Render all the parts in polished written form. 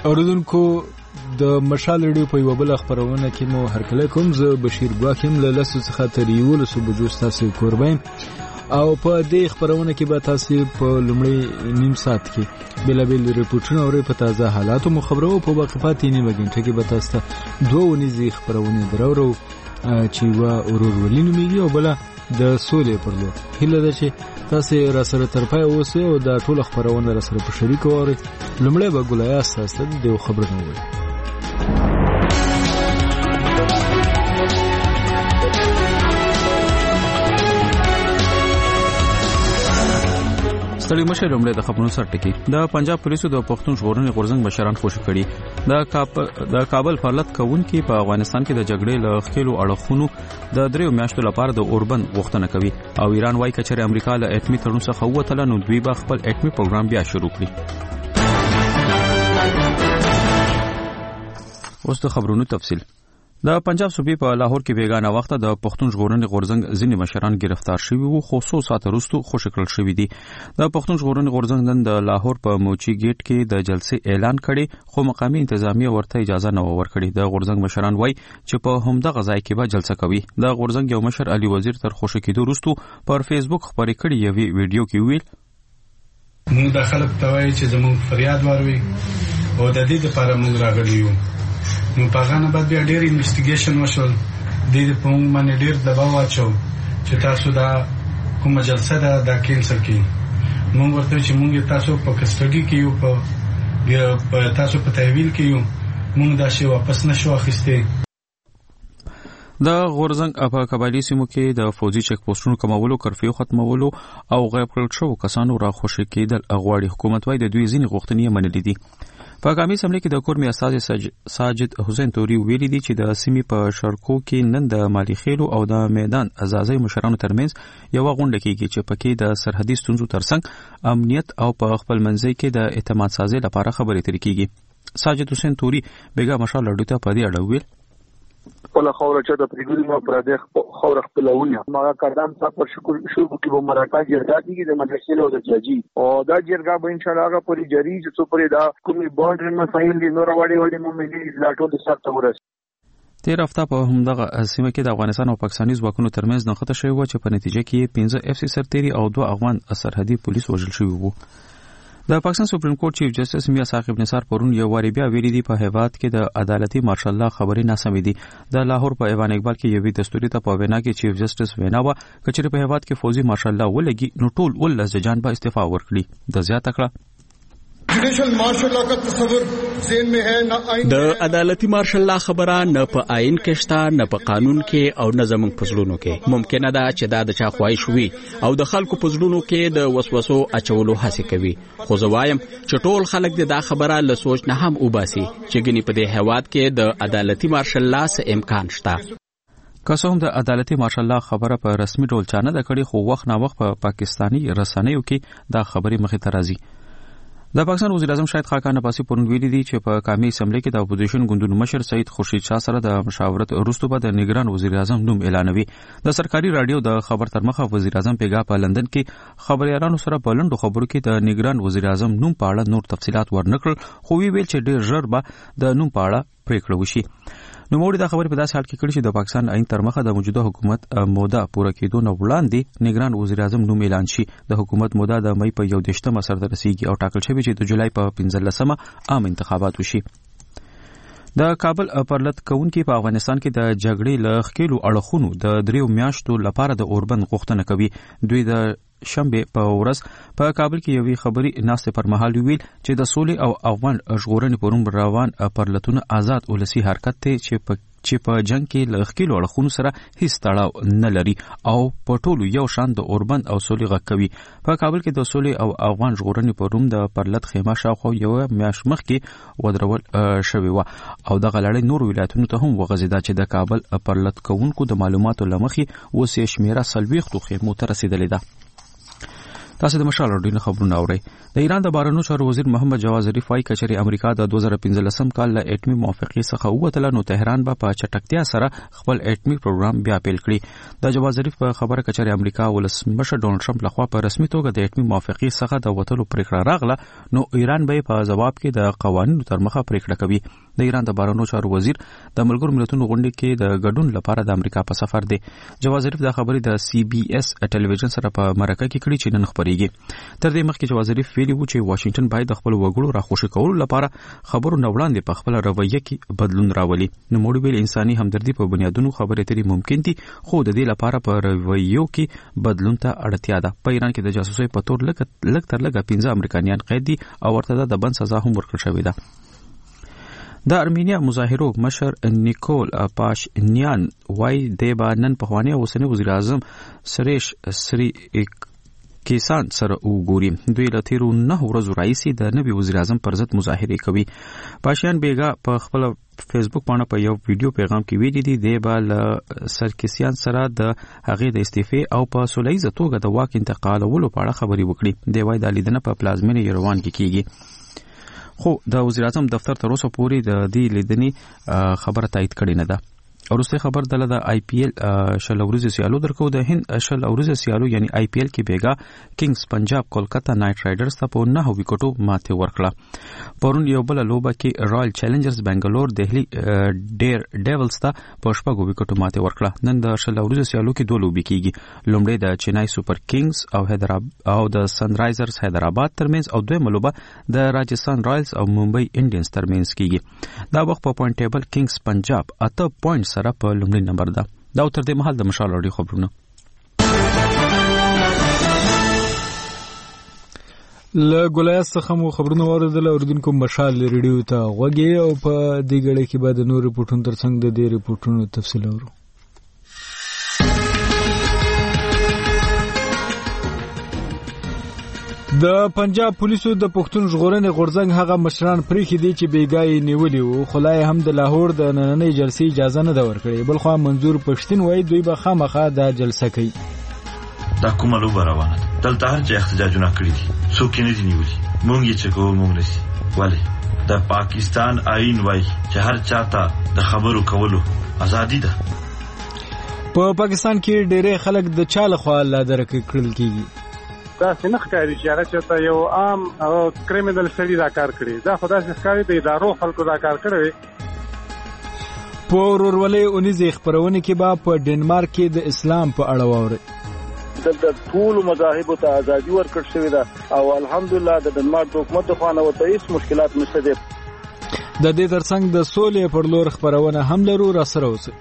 اوریدونکو د مشال ریډیو په یو بل خبرونه کې مو هرکله کوم زه بشیر ګواکم له لاسو څخه تر یو لسو بجو تاسو کوربایم او په دې خبرونه کې به تاسو په لومړی نیم ساعت کې بلابل ریپورتونه او په تازه حالاتو مو خبرو په وقفات نیمه غنټه کې به تاسو دوه ونیزي خبرونه درورو چې وا ورورولي نوميږي او بل د سولې پر لور هله ده چې تاسو را سره تر پای اوسئ او دا ټول خبرونه را سره په شریک وورئ. لومړی به ګولیا تاسو د خبرونه وایي. ستړي مشه لومړی د خبرونو سر ټکی. د پنجاب پولیسو د پښتون ژغورنې غورځنګ مشران خوشي کړي. د کابل فعالیت کوونکي په افغانستان کې د جګړې له خېلو اړخونو د 3 میاشتو لپاره د اوربند غوښتنه کوي او ایران وايي کچره امریکا له اټمی تړون څخه ووتله نو دوی به خپل اټمی پروګرام بیا شروع کړي. اوس د خبرونو تفصیل. د پنجاب صوبې په لاهور کې بیگانه وخت د پښتون ژغورنې غورځنګ ځینې مشران گرفتار شوي وو خو څو ساعته وروسته خوشي کړل شوي دي. د پښتون ژغورنې غورځنګ نن د لاهور په موچی گیټ کې د جلسې اعلان کړي خو مقامي انتظامیه ورته اجازه نه ورکړي. د غورځنګ مشران وایي چې په همدغه ځای کې به جلسه کوي. د غورځنګ یو مشر علي وزیر تر خوشي کېدو وروسته پر فیسبوک خبرې کړي یو ویډیو کې ویل موږ د خلک ته وایي چې زموږ فریاد واوري او د دې لپاره موږ راغلي یو. نو په غانه بعد بیا ډېر انویسټیګیشن وشول د په موږ باندې ډېر دباو واچو چې تاسو دا کومه جلسه ده دا کینسل کړئ. موږ ورته چې موږ تاسو په کسټډي کې یو په تاسو په تحویل کې یو موږ دا شی واپس نشو اخیسته. د غورځنګ په قبایلی سیمو کې د فوجي چک پوسټونو کمولو کرفیو ختمولو او غیب کړل شو کسانو را خوشی کېدل غواړي. حکومت وايي د دوی ځینې غوښتنې منلې دي. په قومي اسمبلی کې د کورمي استاد ساجد حسین توري ویلي دي چې د سیمې په شرکو کې نن د مالی خېلو او د میدان ازازي مشرانو ترمنځ یو غونډه کېږي چې پکې د سرحدي ستونزو ترڅنګ امنیت او په خپل منځي کې د اعتماد سازي لپاره خبرې ترې کېږي. ساجد حسین توري بیګا مشال لړډو ته په دې اړه ویل ولا خوره چې د پریګل ما پر دې خوره خپلونه ما کاردان تا پر شکر کې به مراکا جرګه دي د مدرسې له د جاجي او دا جرګه به ان شاء الله هغه پوری جری چې څو پرې دا کومي بورډر مسایل دي نور وړي مو ملي لاټو د سره ورس. تیر هفته په همدغه سیمه کې د افغانستان او پاکستاني ځواکونو ترمنځ نښته شوې و چې په نتیجه کې 15 اف سي سرتيري او 2 افغان سرحدي پولیس وژل شوي وو. د پاکستان سپریم کورټ چیف جسټس میا صاحب نثار پرون یو واری بیا ویلي دی په هیواد کې د عدالتي مارشل الله خبرې ناسمې دي. د لاهور په ایوان اقبال کې یوې دستوري ته په وینا کې چیف جسټس وینا و کچې په هیواد کې فوجي مارشل الله ولګي نو ټول ولز جان به استعفا ورکړي. د زیاته کړه جوډیشل مارشل لا کا تصور ذهن میں ہے نہ آئین د عدالتي مارشل لا خبره نه په آئین کې شته نه په قانون کې او نه زموږ پزړونو کې. ممکنه ده چې دا د چا خوایش وي او د خلکو پزړونو کې د وسوسو اچولو هڅه کوي. خو زه وایم چې ټول خلک دا خبره له سوچ نه هم وباسي چې ګني په دې هیواد کې د عدالتي مارشل لا څه امکان شته. قسم د عدالتي مارشل لا خبره په رسمي ډول چانه د کړي خو وخت نه وخت په پاکستانی رسنیو کې دا خبرې مخې ته راځي. د پاکستان وزیر اعظم شاهد خاقان عباسي پرون ویلي دي چې په قومي اسمبلی کې د اپوزیشن ګوندونو مشر سید خورشید شاه سره د مشاورت وروسته به د نگران وزیر اعظم نوم اعلانوي. د سرکاري رادیو د خبر تر مخه وزیر اعظم پیګا په لندن کې خبريالانو سره په لندو خبرو کې د نگران وزیر اعظم نوم په اړه نور تفصيلات ورنکړل خو ویل چې ډېر ژر به د نوم په اړه پریکړه وشي. نو موږ دا خبرې په داسې حال کې کړې چې د پاکستان عین تر مخه د موجوده حکومت موده پوره کېدو نه وړاندې نگران وزیر اعظم نوم اعلان شي. د حکومت موده د مئی په 11 سره رسیدي او ټاکل شوی چې د جولای په 15 عام انتخابات وشي. د کابل پرلط کونکي په افغانستان کې د جګړې له خېلو اړخونو د 3 میاشتو لپاره د اوربند غوښتنه کوي. دوی د شنبه په ورځ په کابل کې یوې خبري ناستې پر مهال ویل چې د سولې او افغان ژغورنې پروم روان پرلطونه آزاد ولسی حرکت ته چې په جنگ کې له خېلو اړخونو سره هیڅ تړاو نه لري او په ټولو یو شان د اوربند او سولې غږ کوي. په کابل کې د سولې او افغان ژغورنې پروم د پرلط خیمه شاوخوا یو میاشت مخکې ودرول شوی و او د غلړې نور ولایتونو ته هم وغځیدا چې د کابل پرلط کوونکو د معلوماتو لمخې وسې شمیره 40 خیمو ته رسیدلې ده. تاسو د مشال اردوینه خبرونه اورئ. د ایران د بهرنیو چارو وزیر محمد جواد ظریف وايي کچري امریکا د 2015 کال له اټمی موافقه څخه ووتله نو تهران به په چټکتیا سره خپل اټمی پروګرام بیا پیل کړي. د جواد ظریف په خبره کچري امریکا ولسمشر ډونالد ټرمپ لخوا په رسمي توګه د اټمی موافقه څخه د وتلو پریکړه راغله نو ایران به په جواب کې د قوانینو تر مخه پریکړه کوي. د ایران د بهرنیو چارو وزیر د ملګرو ملتونو غونډې کې د ګډون لپاره د امریکا په سفر دی. جواد ظریف د خبرې د سی بي اس ټلویزیون سره په مرکه کې کړي چې نن خبريږي. تر دې مخکې جواد ظریف ویلي و چې واشنگټن باید خپل وګړو راخوشي کولو لپاره خبرو نه وړاندې په خپل رویه کې بدلون راولي. نو موږ ویل انساني همدردي په بنیادونو خبرې اترې ممکن دي خو د دې لپاره په رویو کې بدلون ته اړتیا ده. په ایران کې د جاسوسۍ په تور لږ تر لږه 15 امریکایان قید دي او ورته د بند سزا هم ورکړل شوې ده. د ارمینیا مظاهرو مشر نیکول پاشینیان وايي د نن پخوانی اوسنی وزیر اعظم سریش سری کیسان سره وګوري. دوی له تیرو 9 ورځو راځي د نوي وزیر اعظم پر ضد مظاهره کوي. پاشیان بیګا په خپل فیسبوک باندې په یو ویډیو پیغام کې ویلي دي د بل سرکیسیان سره د هغې د استعفاء او په سولهییزه توګه د واک انتقالولو په اړه خبري وکړي. د وای د لیدنه په پلازمینه یروان کې کیږي خو د وزیر اعظم دفتر تر اوسه پورې د دې لیدنې خبره تایید کړې نه ده. ورسته خبر دله د آی پی ایل شل ورځې سیالو درکو د هند شل ورځې سیالو یعنی آی پی ایل کې بیګا کینګز پنجاب کولکتا نایټ رایډرز ته په 9 وکټو ماته ورکړه. پرون یو بل لوبه کې رائل چیلنجرز بنگلور دهلی ډیر ډیولز ته په 6 وکټو ماته ورکړه. نن د شل ورځې سیالو کې 2 لوبې کیږي. لومړی د چنای سپر کینګز او حیدرآباد او د سنرایزرز حیدرآباد ترمنځ او دویمه لوبه د راجستان رایلز او ممبئی انډینز ترمنځ کیږي. دا وخت په پوینټ ټیبل کینګز پنجاب 8 پوینټ سره په لومړي نمبر ده. دا تر دې مهال د مشال اړیو خبرونه. له ګولایت څخه مو خبرونه واردل اوردونکو مشال ریډیو ته غوږی او په دې غړي کې بعد نور ریپورتونو ترڅنګ د دې ریپورتونو تفصیل اورو. د پنجاب پولیسو د پښتون ژغورنې غورځنګ هغه مشران پریخي دي چې بیګای نیولي وو خلای هم د لاهور د نننۍ جلسې اجازه نه ورکړي. بل خو منظور پښتون وای دوی به خامخا د جلسه کوي. دا کومه لوبه روانه ده دلته هر ځای احتجاجونه کړي دي څوک نه دي نیولي. مونږ یې چې کوو مونږ نشي ولی د پاکستان آئین وای چې هر چاته د خبرو کولو ازادي ده. په پاکستان کې ډېر خلک د چاله خوا لا درک کړل کیږي. دا څنګه ښکاري چې هغه چې یو عام کریمینل سړي دا کار کړی. دا خدای څخه ښکاري د ادارو خلکو دا کار کړی. په ورولې اونیزه خبرونه کې با په ډنمارک کې د اسلام په اړه وره د ټول مذاهب ته ازادي ورکړل شوې ده او الحمدلله د ډنمارک حکومت خوانه وته هیڅ مشکلات نشته دي. د دې ترڅنګ د سولې پر لور خبرونه هم لرو را سره اوسه.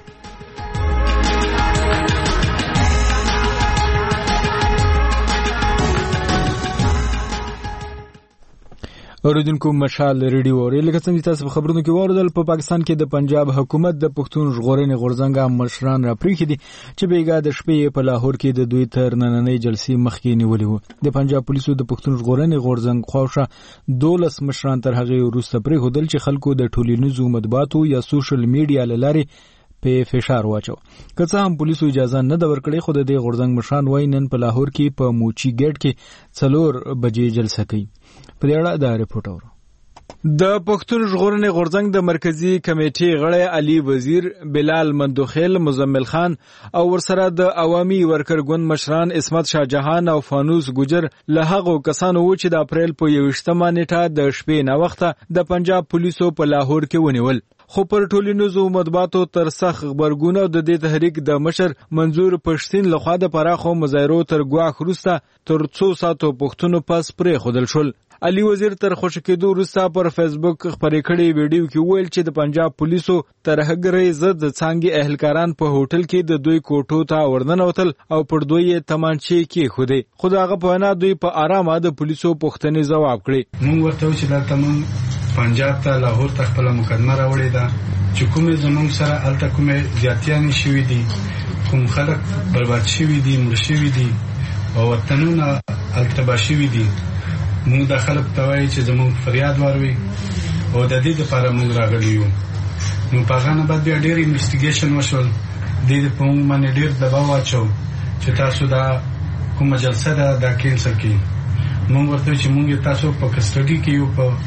اوریدونکو مشال ریډیو اوري لکه څنګه تاسو په خبرونو کې واردل په پاکستان کې د پنجاب حکومت د پښتون ژغورنې غورځنګ مشران را پریخي دي چې بیګا د شپې په لاهور کې د دوی تر نننۍ جلسې مخکې نیولې وو. د پنجاب پولیسو د پښتون ژغورنې غورځنګ خواوشا 12 مشران تر هغه وروسته پریښودل چې خلکو د ټولنیزو مطبوعاتو یا سوشل میډیا لارې په فشار واچو. که څه هم پولیسو اجازه نه د ورکړې خو د دې غورځنګ مشران وای نن په لاهور کې په موچی ګیټ کې 4 بجې جلسه کوي. په دې اړه دا ریپورت اورو. د پښتون ژغورنې غورځنګ د مرکزی کمیټې غړی علي وزیر، بلال مندوخیل، مزمل خان او ورسره د عوامي ورکر ګوند مشران عصمت شاه جهان او فانوس ګجر له هغو کسانو و چې د اپریل په 21مه نیټه د شپې نه وخته د پنجاب پولیسو په لاهور کې ونیول. خو پر ټولنیزو مطبوعاتو تر سخت خبرګونه د دې تحریک د مشر منظور پښتین لخوا د پراخو مظاهرو تر ګواښ وروسته تر 2 ساعتو پښتون پس پرې خودل شول. علي وزیر تر خوشی کېدو وروسته پر فیسبوک خبرې کړې ویډیو کې ویل چې د پنجاب پولیسو تر هغې ضد څنګه اهلکاران په هوټل کې د دوی کوټو ته ورننوتل او پر دوی تمانچې کې خوده. خو هغه په نه دوی په آرامه د پولیسو پوښتنې ځواب کړي. موږ ورته چې دا تمام پنجاب ته لاهور ته خپل مقدمه راوړې ده چې کومه زموږ سره الته کومه زیاتیان شوي دي، کوم خلک برباد شوي دي، مړ شوي دي او وطنونه الته شوي دي. موږ د خلک ته وایي چې زموږ فریاد واروي او د دې لپاره موږ راغلي یو. نو په هغه نه بعد بیا ډېر انویسټیګیشن وشول. د دې په موږ باندې ډېر دباو واچو چې تاسو دا کوم جلسه دا کینسل کړي. مونږ ورته چې مونږ تاسو په کسټډي کې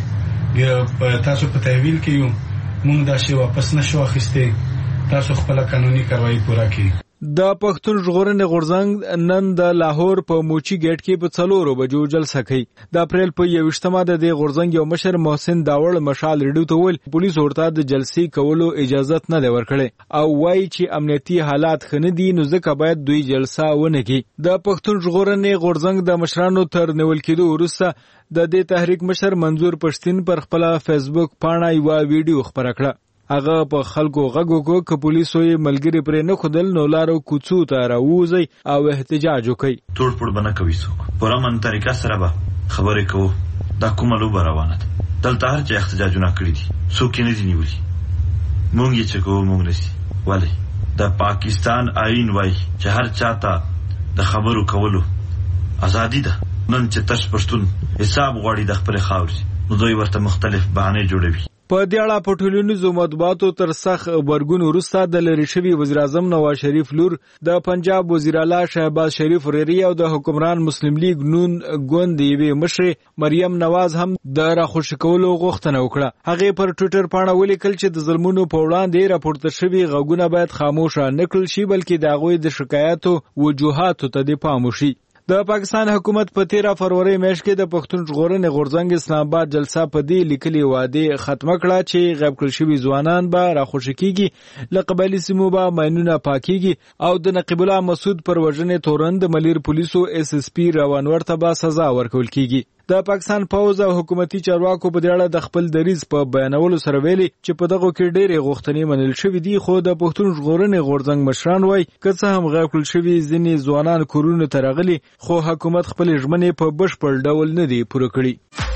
یو په تاسو په تحویل کې یو مونږ دا شی واپس نشو اخیسته. تاسو خپل قانوني کاروایی پوره کړئ. د پښتون ژغورنې غورځنګ نن د لاهور په موچی گیټ کې په 4 بجو جلسه کوي. د اپریل په 21مه د دې غورځنګ یو مشر محسن داوړ مشال ریډیو ته ویل پولیس ورته د جلسې کولو اجازه نه دی ورکړې او وایي چې امنیتي حالات خنه دي نو ځکه باید دوی جلسه ونه کړي. د پښتون ژغورنې غورځنګ د مشرانو تر نیول کېدو وروسته د دې تحریک مشر منظور پښتين پر خپل فیسبوک پاڼه یو ویډیو خبره کړه. هغه په خلکو غږ وکړ چې پولیسو یې ملګری پرې نه خدل نو لارو کوڅو ته راوځي او احتجاج وکړي. ټول پړ بنه کوي څوک په رمن طریقه سره به خبرې کوو دا کومه لوبه روانه ده. دلته هر چا احتجاجونه کړی دي څوک نه دي نیولي. مونږ یې چې کوو مونږ نشي ولې د پاکستان آئین وایي چې هر چا ته د خبرو کولو ازادي ده. نن چې تش پښتون حساب غواړي د خپل خاورې نو دوی ورته مختلف بهانې جوړوي. په دې اړه په ټولنیزو مطبوعاتو تر سخت غبرګون وروسته د لری شوی وزیر اعظم نواز شریف لور د پنجاب وزیر اعلی شهباز شریف ریری او د حکمران مسلم لیگ نون ګوند یوې مشر مریم نواز هم د راخوش کولو غوښتنه وکړه. هغه پر ټوئیټر پاڼه ولیکل چې د ظلمونو په وړاندې راپورته شوی غږونه باید خاموش نه کړل شي بلکې د هغوی د شکایاتو وجوهاتو ته د پام وشي. د پاکستان حکومت په 13 فروری میاشت کې د پښتون ژغورنې غورځنګ اسلام آباد جلسه په دې لیکلي وعده ختمه کړه چې غیب کړل شوي ځوانان به راخوش کیږي له قبایلي سیمو به ماینونه پاکیږي او د نقیب الله مسعود پر وژنې تورن د ملیر پولیسو SSP روانور ته به سزا ورکول کیږي. د پاکستان پوز او حکومتي چارواکو په دې اړه د خپل دریځ په بیانولو سره ویلي چې په دغه کې ډېرې غوښتنې منل شوې دي خو د پښتون ژغورنې غورځنګ مشران وایي که څه هم غیب کړل شوي ځینې ځوانان کورونو ته راغلي خو حکومت خپل ژمنې په بشپړ ډول نه دي پوره کړي.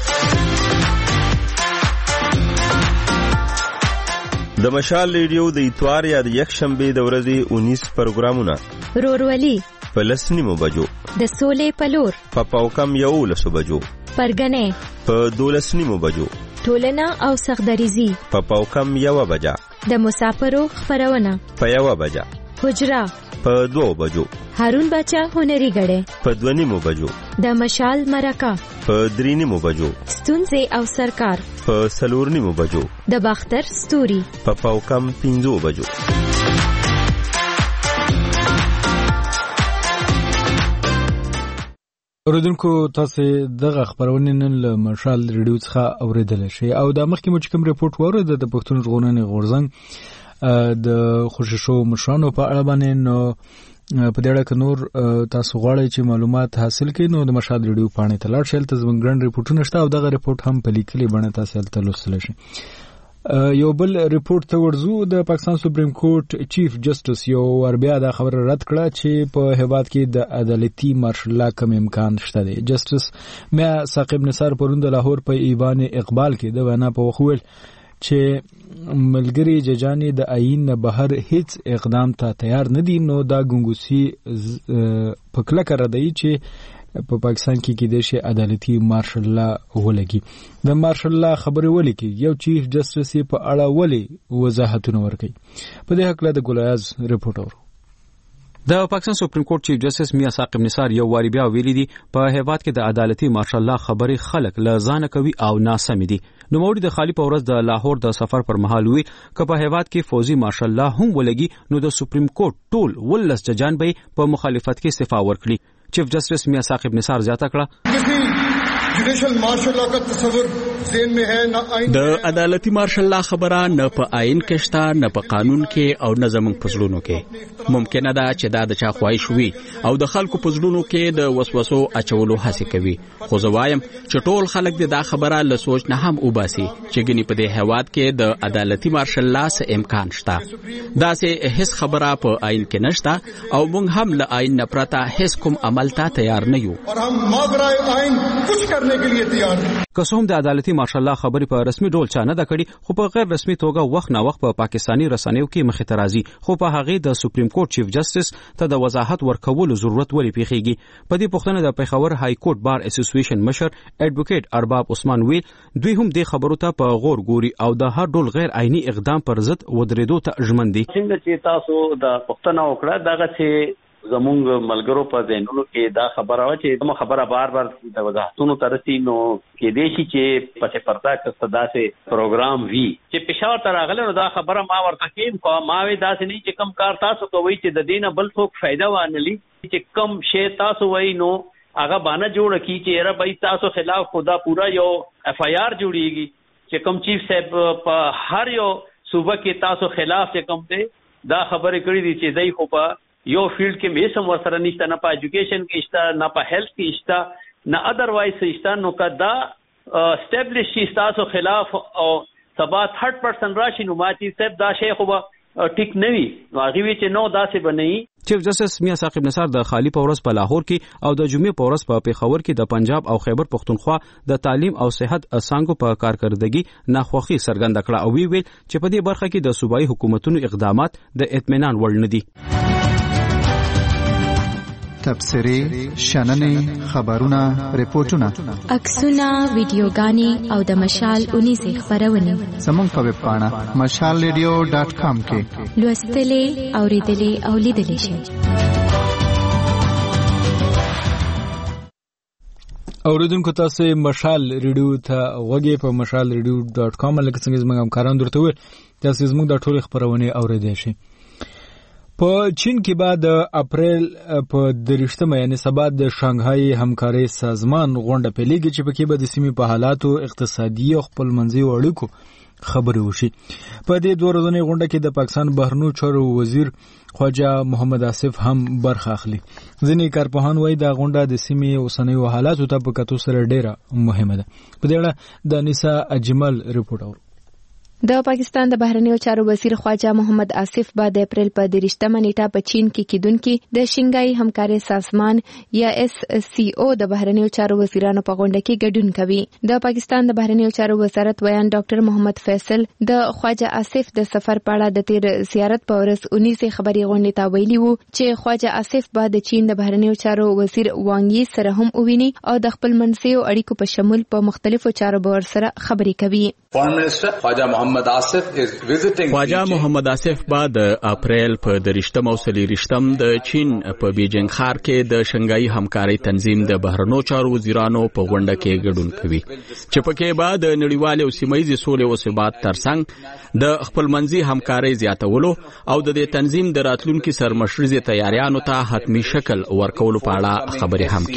د مشال ریډیو د اتوار یا د یکشنبه د ورځې 19 پروګرامونه رورولي په 10 بجو د سولې پلور په پاوکم 11 بجو پرګنې په 12 بجو ټولنه او سخدریزي په پاوکم 1 بجا د مسافرو خبرونه په 1 بجا حجرا په 2 بجو هارون بچا هنري غړې په 2 بجو د مشال مرکه په 3 بجو ستونزې او سرکار په 4 بجو د باختر ستوري په پاوکم 15 بجو. اوریدونکو تاسو دغه خبرونه نن له مشال ریډیو څخه اوریدل شي او د مخکې مو کوم ریپورت ورود د پښتون ژغورنې غورځنګ د خوششو مشرانو په اړه باندې نو په دې اړه نور تاسو غواړئ چې معلومات حاصل کړئ نو د مشال ریډیو پاڼې ته لاړ شئ. تاسو ګران ریپورتونه شته او دغه ریپورت هم په لیکلي بڼه تاسو ته لوستل شي. یو بل ریپورت ته ورزو د پاکستان سپریم کورټ چیف جسټس یو وربیا د خبر رد کړه چې په هیواد کې د عدالتي مارشل لا کم امکان شته دی. جسټس میا ثاقب نثار پرون د لاهور په ایوان اقبال کې د وینا په وخت ویل چې ملګری ججانی د آئین نه بهر هیڅ اقدام ته تیار نه دي نو دا ګنګوسی په کلکه ردی چې په پاکستان کې کې د شي عدالتي مارشل لا ولګي. د مارشل لا خبرې ولیکي یو چیف جسټس په اړه ولی وضاحتونه ورکړي. په دې حق له د ګلایاز ریپورت اورو. د پاکستان سپریم کورټ چیف جسټس میا ثاقب نثار یو واری بیا ویلي دي په هیواد کې د عدالتي مارشل لا خبرې خلک له ځانه کوي او ناسم دي. نو موري د خالی په ورځ د لاهور د سفر پر مهال وی ک په هیواد کې فوزي مارشل لا هم ولګي نو د سپریم کورټ ټول ولس ججان به په مخالفت کې استعفا ورکړي. چیف جسٹس میا ثاقب نثار زیاته کړه جوډیشل مارشل لا کا تصور ذهن میں ہے نہ آئین د عدالتي مارشل لا خبره نه په آئین کې شته نه په قانون کې او نه زموږ په زړونو کې. ممکنه ده چې دا د چا خواهش وي او د خلکو په زړونو کې د وسوسو اچولو هڅه کوي خو زه وایم چې ټول خلک دا خبره له سوچ نه هم وباسي چې ګنې په دې هیواد کې د عدالتي مارشل لا څخه امکان شته. دا سه هیڅ خبره په آئین کې نشته او موږ هم له آئین نه پرته هیڅ کوم عمل ته تیار نه یو اور هم مابرای آئین کچھ کرنے کے لیے تیار ہیں. کوم د عدالتي مارشل لا خبرې په رسمي ډول چا نه د کړي خو په غیر رسمي توګه وخت نه وخت په پاکستاني رسنیو کې مخې ته راځي خو په هغه د سپریم کورټ چیف جسټس ته د وضاحت ورکولو ضرورت ولې پیښیږي. په دې پوښتنه د پیښور های کورټ بار اسوسییشن مشر ایډوکیټ ارباب عثمان ویل دوی هم د خبرو ته په غور ګوري او د هر ډول غیر آئینی اقدام پر ضد ودرېدو ته ژمن دي. څنګه چې تاسو د پښتنو وکړه دغه چې زمونږ ملګرو په ذهنونو کې دا خبره و چې کوم خبره بار بار د وضاحتونو ترسي نو کې دې شي چې پس پرتا کستا سه پروګرام وی چې پېښور ته راغله نو دا خبره ما ورته کېم کو ما وی دا سه نه چې کم کار تاسو کوي چې د دینه بل څوک فائدہ وانلی چې کم شی تاسو وای نو هغه باندې جوړ کی چې را به تاسو خلاف خدا پورا یو اف آی آر جوړیږي چې کم چیف صاحب په هر یو صوبه کې تاسو خلاف چې کم ته دا خبره کړې دي چې دای خو په یو فیلډ کې مې سم ورسره نشته نه په ایجوکیشن کې شته نه په هیلث کې شته نه ادروایز شته نو کدا اسټابلیش شي تاسو خلاف او سبا 3% راشي نو ماتي صاحب دا شی خو ټیک نه وي نو هغه وی چې نو داسې بنئ چیف جسټس میا ثاقب نثار د خالی پورس په لاهور کې او د جمعې پورس په پیښور کې د پنجاب او خیبر پختونخوا د تعلیم او صحت اسانګو په کارکردګي ناخوخي څرګنده کړه او ویل چې په دې برخه کې د صوبایي حکومتونو اقدامات د اطمینان وړ نه دي. تبصرې، شننې، خبرونه، ریپورتونه، عکسونه، ویډیوګانې او د مشال 19 خبرونه زموږ په ویب پاڼه mashalradio.com کې لوستلې، اوریدلې او لیدلې شئ. اوریدونکو تاسو مشال ریډیو ته وګورئ په mashalradio.com لکه څنګه زموږ همکاران درته ویل تاسو زموږ د ټولو خبرونه اوریدئ شئ. په چین کې بعد د اپریل په 23 یعنی سبا د شانګهای همکاري سازمان غونډه پیلېږي چې پکې به د سیمې په حالاتو اقتصادي او خپلمنځي اړیکو خبرې وشي. په دې دوه ورځنۍ غونډه کې د پاکستان بهرنیو چارو وزیر خواجه محمد آصف هم برخه اخلي. ځینې کارپوهان وایي دا غونډه د سیمې اوسنیو حالاتو ته په کتو سره ډیره مهمه ده. په دې اړه د انیسا اجمل رپورټ اورو. د پاکستان د بهرنیو چارو وزیر خواجه محمد آصف با د اپریل په 23 نیټه په چین کې کېدونکي د شنګای همکاري سازمان یا SCO د بهرنیو چارو وزیرانو په غونډه کې ګډون کوي. د پاکستان د بهرنیو چارو وزارت ویان ډاکټر محمد فیصل د خواجه آصف د سفر په اړه د تیر زیارت په ورځ 19 خبري غونډه ته ویلي وو چې خواجه آصف با د چین د بهرنیو چارو وزیر وانګ یي سره هم وویني او د خپل منځیو اړیکو په شمول په مختلفو چارو باور سره خبرې کوي. خواجه محمد آصف با د اپریل په 23 او 24 د چین په بیجینګ ښار کې د شنګای همکاري تنظیم د بهرنیو چارو وزیرانو په غونډه کې ګډون کوي چې پکې به د نړیوال او سیمایي سولې او ثبات ترڅنګ د خپلمنځي همکاري زیاتولو او د دې تنظیم د راتلونکو سرمشريزي تیاریانو ته حتمی شکل ورکولو په اړه خبرې هم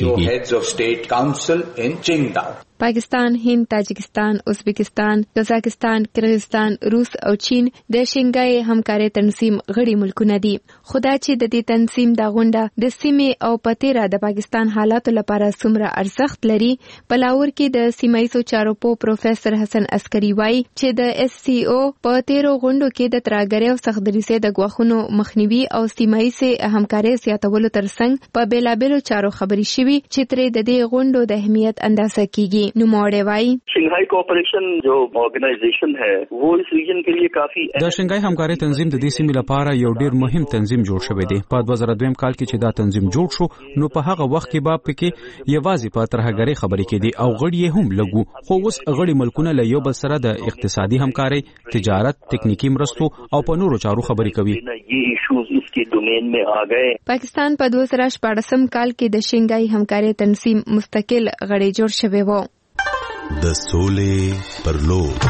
کیږي. پاکستان، هند، تاجکستان، ازبکستان، قزاقستان، کرغستان، روس او چین د شنګای همکاري تنظیم غړي ملکونه دي. خدا چې د دې تنظیم د غونډه د سیمې او پتیرا د پاکستان حالاتو لپاره څومره ارزښت لري، په لاهور کې د سیمایي چارو په پروفیسور حسن عسکری وایي چې د SCO په تیرو غونډو کې د ترهګرۍ او سختدریسۍ د غواخونو مخنیوي او سیمایي همکاري زیاتولو ترڅنګ په بیلابېلو چارو خبرې شوي چې ترې د دې غونډو د اهمیت اندازه کیږي. نوموړی وایي شنګهای کوآپریشن جو آرګنایزیشن ہے وہ اس ریجن کے لیے کافی د شنګهای همکاري تنظیم د دې سیمې لپاره یو ډیر مهم تنظیم جوړ شوی دی. په 2002 کال کې چې دا تنظیم جوړ شو نو په هغه وخت کې به پکې یوازې په ترهګرۍ خبرې کېدي او غړي هم لګو، خو اوس غړي ملکونه له یو بل سره د اقتصادي همکاري، تجارت، تکنیکی مرستو او په نورو چارو خبرې کوي. پاکستان په 2014 کال کې د شنګهای همکاري تنظیم مستقل غړي جوړ شوی و. د سولې پر لور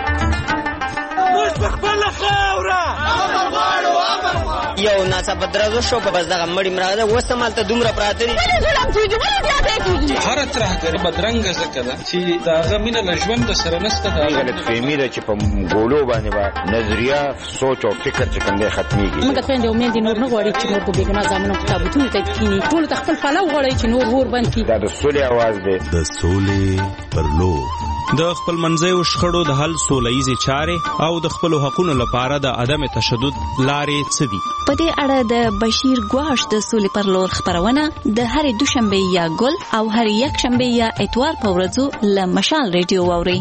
یو ناڅاپه درزو شو په بس دغه مړی مراده وسمالته دومره پراته دي هر ترهګر بدرنګ زکه ده چې داغه مینه له ژوند سره نسته. دا غلط فهمي ده چې په ګولو باندې با نظریه سوچ او فکر چې کومه ختميږي. موږ ته د امید نور نه غواړي چې نور په بیګنا ځامنو کتابونه ته کینی ټول تخپل پلو غواړي چې نور ور باندې دا د سولې आवाज ده. د سولې پر لور د خپل منځیو شخړو د حل سوله‌یزې چارې او د خپل حقوقو لپاره د عدم تشدد لارې څه دي. په دې اړه د بشیر ګواش د سولې پر لور خبرونه د هر دوشنبه یا ګل او هر یک شنبه یا اتوار په ورځو له مشال ریډیو واوري.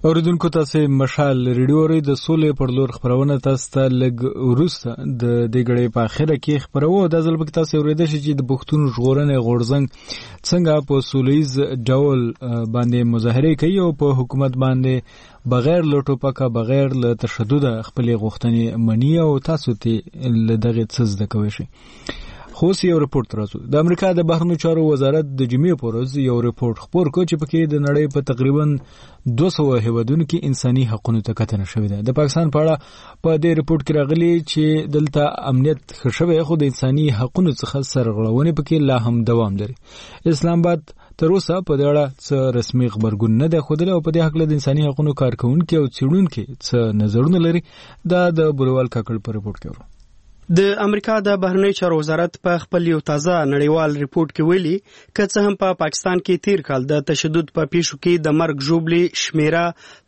اوریدونکو تاسو مشال ریډیو ری د سولې پر لور خبرونه تاسو ته لګ وروسته د دې غړې په اخره کې خبرو د ځل په تاسو اوریدل شي چې د پښتون ژغورنې غورځنګ څنګه په سولېز ډول باندې مظاهره کوي او په حکومت باندې بغیر له ټوپکه بغیر له تشدد خپل غوښتنې مني او تاسو ته دغه څه زده کوي شي. خو یو رپورت راځو د امریکا د بهرنیو چارو وزارت د جمعې په ورځ یو رپورت خبر کړ چې پکې د نړۍ په تقریبا 200 هیوادونو کې انساني حقوقو ته کتنه شوې ده. د پاکستان په اړه په دې رپورت کې راغلي چې دلته امنیت خښوي خو د انساني حقوقو څخه سرغړونه پکې لا هم دوام لري. اسلام آباد تر اوسه په دې اړه څه رسمي خبرګون نه دی خوده او په دې حق له انساني حقوقو کارکونکو او څېړونکو څه نظرونه لري. دا د بروال کاکړ په رپورت کې ورو. د امریکا د بهرنی چارو وزارت په خپل یو تازه نړیوال ریپورت کې ویلي که څه هم په پاکستان کې تیر کال د تشدد په پیښو کې د مرګ ژوبلې شمیره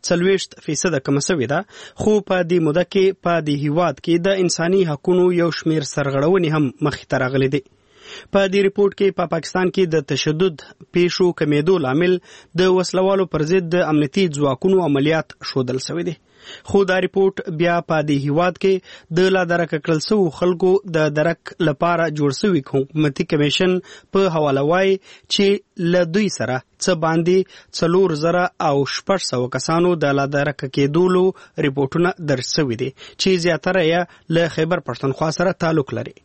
40% کم شوې ده، خو په دې موده کې په دې هیواد کې د انساني حقوقو یو شمیر سرغړونې هم مخې ته راغلي دي. په دې ریپورت کې په پاکستان کې د تشدد پیښو کمیدو لامل د وسلوالو پر ضد د امنیتي ځواکونو عملیات ښودل شوی دي. خو دا ریپورت بیا په دې هیواد کې د لا درک کړل شو خلکو د درک لپاره جوړ شوی حکومتي کمیشن په حواله وای چې له دوی سره څه باندې 4000 او 600 کسانو د لا درک کېدولو ریپورتونه درج شوی دي چې زیاتره یې له خیبر پښتونخوا سره تعلق لري.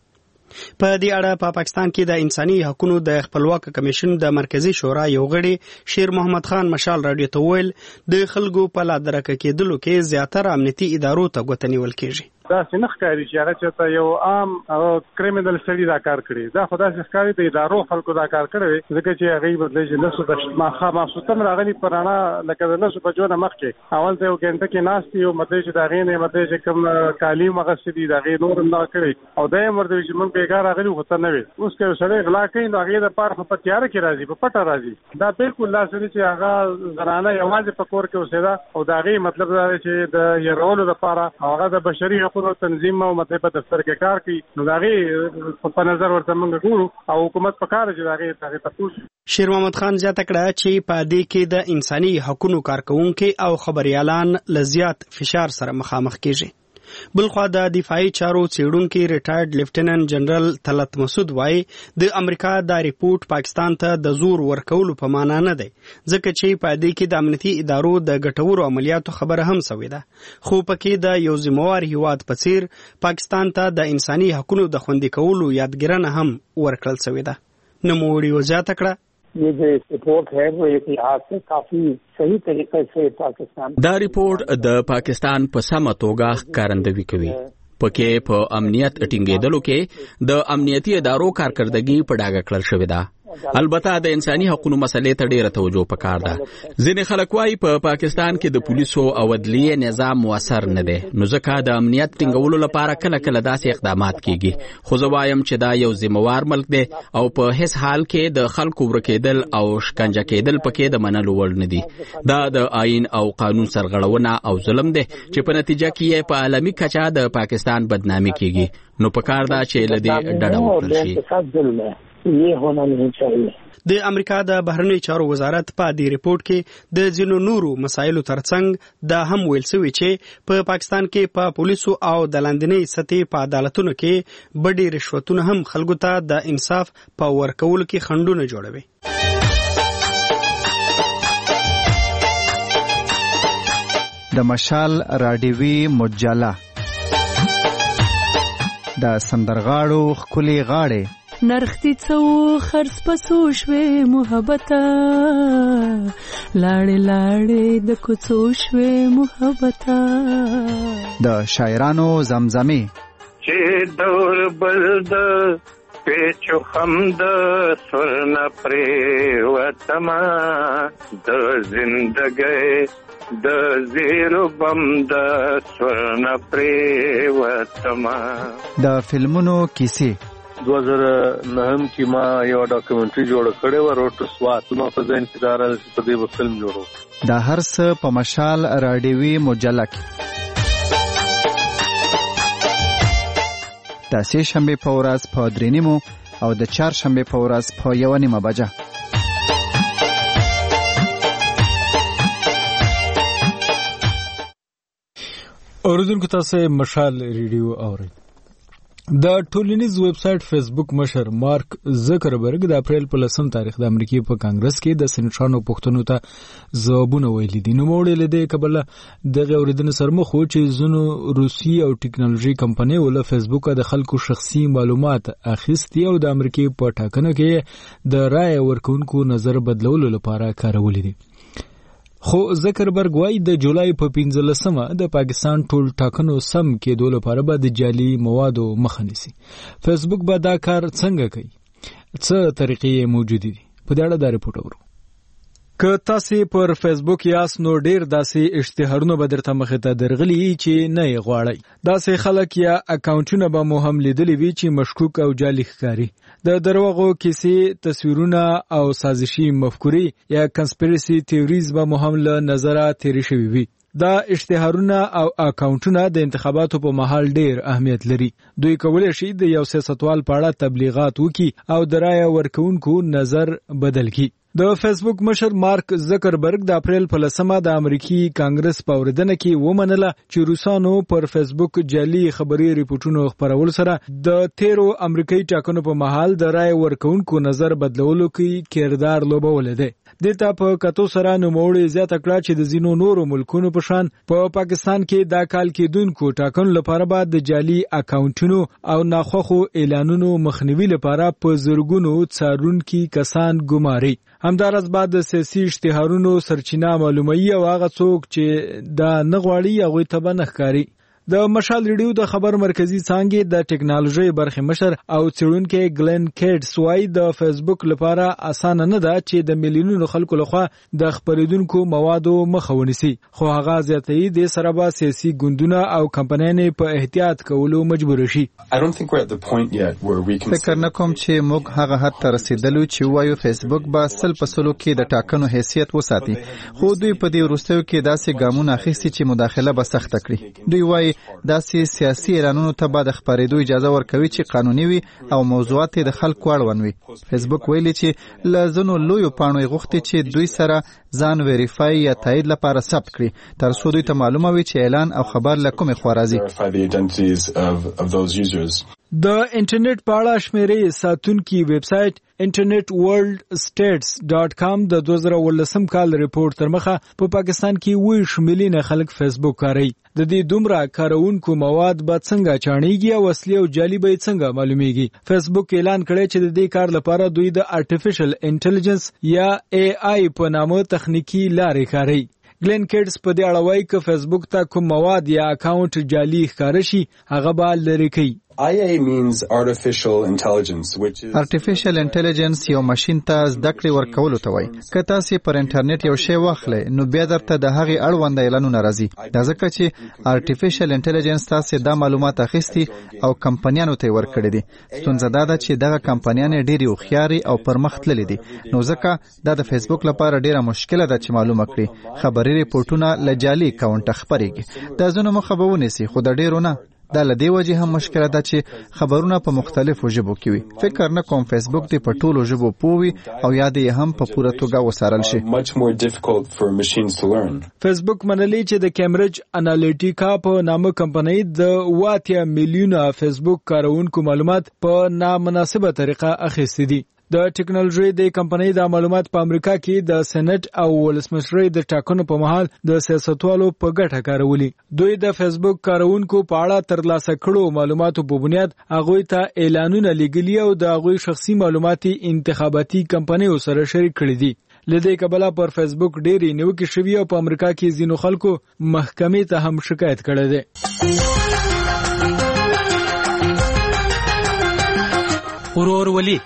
په دې اړه په پاکستان کې د انساني حقوقو د خپلواک کمیشن د مرکزی شورا یو غړي شیر محمد خان مشال رادیو ته ویل د خلکو په لا درک کېدلو کې زیاتره امنیتي ادارو ته غوښتنې ول کېږي. دا څنګه ښکاري چې هغه چېرته یو عام کریمینل سړي دا کار کړی. دا خو داسې ښکاري د ادارو خلکو دا کار کړی ځکه چې هغوی بدلی چې لسو د ماسوتن راغلي په رڼا لکه د لسو بجو نه مخکې اول ته یو ګنټه کې ناست دي او مطلب چې د هغې نه مطلب چې کوم کالیم اخیستي دي د هغې نور هم دغه کړی او دا یې ورته چې موږ بېګا راغلي خو ته نه وې. اوس که یو سړی غلا کوي نو هغې دپاره خو په تیاره کې راځي په پټه راځي. دا بالکل داسې دي چې هغه زنانه یوازې په کور کې اوسېده او د هغې مطلب دا دی چې د هېرولو دپاره هغه د بشري حقوقو تنظیم او مطلب په دفتر کې کار کوي نو دا غي په نظر ورته موږ ګورو او حکومت په کار چې دا غي تاسو. شیر محمد خان زیاته کړه چې په دې کې د انساني حقوقو کارکونکو او خبريالان لزیات فشار سره مخامخ کیږي. بلخوا د دفاعي چارو څېړونکو ریټایرډ لیفټیننټ جنرال طلعت مسعود وایي د امریکا دا ریپورت پاکستان ته د زور ورکولو په معنا نه دی ځکه چې په دې کې د امنیتي ادارو د ګټورو عملیاتو خبره هم شوې ده، خو پکې د یو ذمہوار هیواد په څیر پاکستان ته د انساني حقوقو د خوندي کولو یادګرنه هم ورکړل شوې ده. نوموړي وضاحت کړه یہ جو رپورٹ ہے وہ ایک لحاظ سے کافی صحیح طریقے سے پاکستان دا رپورٹ د پاکستان په سمه توګه ښکارندوي کوي. پکې په امنیت ټینګېدلو کې د امنیتي ادارو کارکردګي په ډاګه کړل شوې ده. البته د انساني حقوقو مسلې ته ډیره توجه پکار ده. ځینې خلک وايي په پاکستان کې د پولیسو او عدلیه نظام موثر نه دی نو ځکه د امنیت ټینګولو لپاره کله کله داسې اقدامات کیږي. خو زه وایم چې دا یو ذمہوار ملک دی او په هیڅ حال کې د خلکو ورکېدل او شکنجه کېدل پکې د منلو وړ نه دي. دا د آئین او قانون سرغړونه او ظلم دی چې په نتیجه کې په عالمي کچه د پاکستان بدنامي کیږي. نو پکار دا چې لدی ډډه وکړل شي. یہ ہونا نہیں چاہیے. د امریکا د بهرنی چارو وزارت په دې ریپورت کې د ځینو نورو مسایلو ترڅنګ دا هم ویل شوی چې په پاکستان کې په پولیسو او د لاندنۍ سطحې په عدالتونو کې بډې رشوتونه هم خلکو ته د انصاف په ورکولو کې خنډونه جوړوي. د مشال راډیوي مجله د سندرغاړو خولي غاړې نرختی څو خرڅ پسو شوې محبته لاړې لاړې د کوڅو شوې محبته د شاعرانو زمزمې چې دور بلد پیچو خمد سرنا پریوتما د زندګۍ د زیرو بم د سرنا پریوتما. د فلمونو کیسې 2009 کې ما یو ډاکومنټري جوړ کړې و روټ سوات نو په ځین کې دار په دې فلم جوړو. دا هر څه په مشال راډیوي مجله کې د سه شنبه په ورځ په 3:30 او د چهار شنبه په ورځ په 1:30 بجه. اوریدونکو تاسو مشال ریډیو اورئ. د ټولنیز ویب سټ فیسبوک مشر مارک زکربرګ د اپریل په 10 تاریخ د امریکای په کانګرس کې د سېنیټرانو پوښتنو ته ځوابونه ویلي دي. نو موږ له دې کبله د اوریدنې سره مخ وو چې زونو روسي او ټیکنالوژي کمپنۍ ول فیسبوک د خلکو شخصي معلومات اخیستي او د امریکای په ټاکنو کې د رائے ورکونکو نظر بدلولو لپاره کارولې دي. خو زکربرګ وايي د جولای په 15مه د پاکستان ټول ټاکنو سم کېدو لپاره به د جعلي موادو مخه نیسي. فیسبوک به دا کار څنګه کوي؟ څه طریقې موجود دي؟ په دې اړه دا ریپورت اورو. که تاسو پر فیسبوک یاست نو ډیر داسې اشتهارونه به درته مخې ته درغلي چې نه یې غواړئ. داسې خلک یا اکاونټونه به مو هم لیدلی وي چې مشکوک او جعلي ښکاري. د دروغو کیسې، تصویرونه او سازشي مفکورې یا کنسپیرسي تیوریز به مو هم له نظره تیرې شوي وي. دا اشتهارونه او اکاونټونه د انتخاباتو په مهال ډیر اهمیت لري. دوی کولی شي د یو سیاستوال په اړه تبلیغات وکړي او د رایه ورکونکو نظر بدل کړي. د فیسبوک مشر مارک زکربرګ د اپریل په 10مه د امریکای کانګرس په اوریدنه کې ومنله چې روسانو پر فیسبوک جعلي خبري ریپورتونو خپرول سره د 13 امریکایي ټاکنو په مهال د رائے ورکونکو نظر بدلولو کې کردار لوبول دي. دته په کتو سره نوموړي زیاته کړه چې د زینو نورو ملکونو په شان په پاکستان کې دا کال کېدونکو ټاکنو لپاره بعد د جعلي اکاونټونو او ناخوخو اعلانونو مخنیوي لپاره په زرګونو څارونکو کسان ګماري. همدارس بعد د سیاسي اشتهارونو سرچینه معلومي او هغه څوک چې دا نه غواړي هغه ته به نه ښکاري. د مشال ریډیو د خبر مرکزی څانګې د ټیکنالوژي برخه مشر او څېړونکو ګلن کېټس وايي د فیسبوک لپاره اسانه نه ده چې د میلیونونو خلکو لخوا د خبرېدونکو موادو مخه ونیسي. خو هغه زیاتوي د سره به سیاسي ګوندونه او کمپنیانې په احتیاط کولو مجبور شي. فکر نه کوم چې موږ هغه حد ته رسیدلو چې وایو فیسبوک به سل په سلو کې د ټاکنو حیثیت وساتي. خو دوی په دې وروستیو کې داسې ګامونه اخیستي چې مداخله به سخته کړي. دوی وایي داسې سیاسي اعلانونو ته به د خبرېدو اجازه ورکوي چې قانوني وي او موضوعات د خلکو اړوند وي. فیسبوک ویلي چې له ځینو لویو پاڼو یې غوښتي چې دوی سره ځان ویریفای یا تایید لپاره ثبت کړي تر څو دوی ته معلومه وي چې اعلان او خبر له کومې خوا راځي. د انټرنیټ په اړه شمیرې ساتونکي ویب سټ internetworldstates.com د 2018 کال ریپورت تر مخه په پاکستان کې 20 میلیونه خلک فیسبوک کاروي. د دې دومره کارونکو مواد به څنګه چاڼېږي او اصلي او جعلي به څنګه معلومیږي؟ فیسبوک اعلان کړی چې د دې کار لپاره دوی د آرټیفیشل انټيليجنس یا AI په نامه تخنیکی لارې کاروي. ګلن کېټس په دې اړه وایي چې فیسبوک ته کوم مواد یا اکاونټ جعلي ښکار شي هغه به لري کوي. IA means artificial intelligence which is artificial intelligence یو ماشين ته زده کړې ورکولو ته وایي. که تاسو پر انټرنیټ یو شی واخلئ نو بیا درته د هغې اړوند اعلانونه راځي. دا ځکه چې artificial intelligence تاسو دا معلومات اخیستي او کمپنیانو ته ورکړي دي. ستونزه دا ده چې دغه کمپنیان ډېری هوښیاري او پرمختللي دي. نو ځکه دا د فیسبوک لپاره ډېره مشکله ده چې معلومه کړي خبري ریپورتونه له جعلي اکاونټ خبريږي. دا ځنه مخه به ونیسي خو د ډېرو نه. دا لدی وجه هم مشکله ده چې خبرونه په مختلفو ژبو کې وي. فکر نه کوم فیسبوک دې په ټولو ژبو پوي او یاد یې هم په پوره توګه وسارل شي. فیسبوک منلي چې د کیمبرج انالیټیکا په نامه کمپنۍ د 8 میلیونه فیسبوک کارونکو معلومات په نامناسبه طریقه اخیستي دي. د ټیکنالوژي د کمپنۍ د معلومات په امریکا کې د سېنات او ولسمشرۍ د ټاکنو په مهال د سیاستوالو په ګټه کارولي. دوی د فیسبوک کارونکو په اړه ترلاسه کړو معلوماتو په بنیاد هغه ته اعلانونه لګلي او د هغه شخصي معلوماتي انتخاباتي کمپنیو سره شریک کړي دي. لدې کبله پر فیسبوک ډېری نیوکې شوي او په امریکا کې ځینو خلکو محکمې ته هم شکایت کړی دی. ورورولي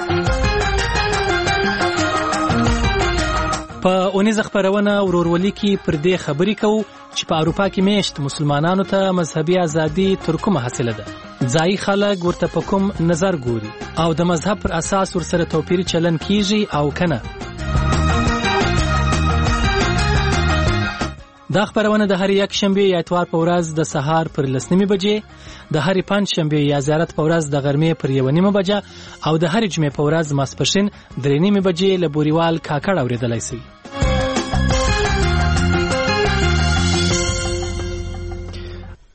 په اونیزه خبرونه ورورولي کې پر دې خبرې کوو چې په اروپا کې میشت مسلمانانو ته مذهبي ازادي تر کومه حاصله ده. ځایي خلک ورته په کوم نظر ګوري او د مذهب پر اساس ورسره توپیر چلن کیږي او کنه. دا خبرونه د هر یک شنبه یا اتوار په ورځ د سهار پر 10:30 بجې، د هر پنځ شنبه یا زیارت په ورځ د غرمې پر 1:30 بجې او د هر جمعې په ورځ ماسپښین 3:30 بجې له بوريوال کاکړ اوریدلای شي.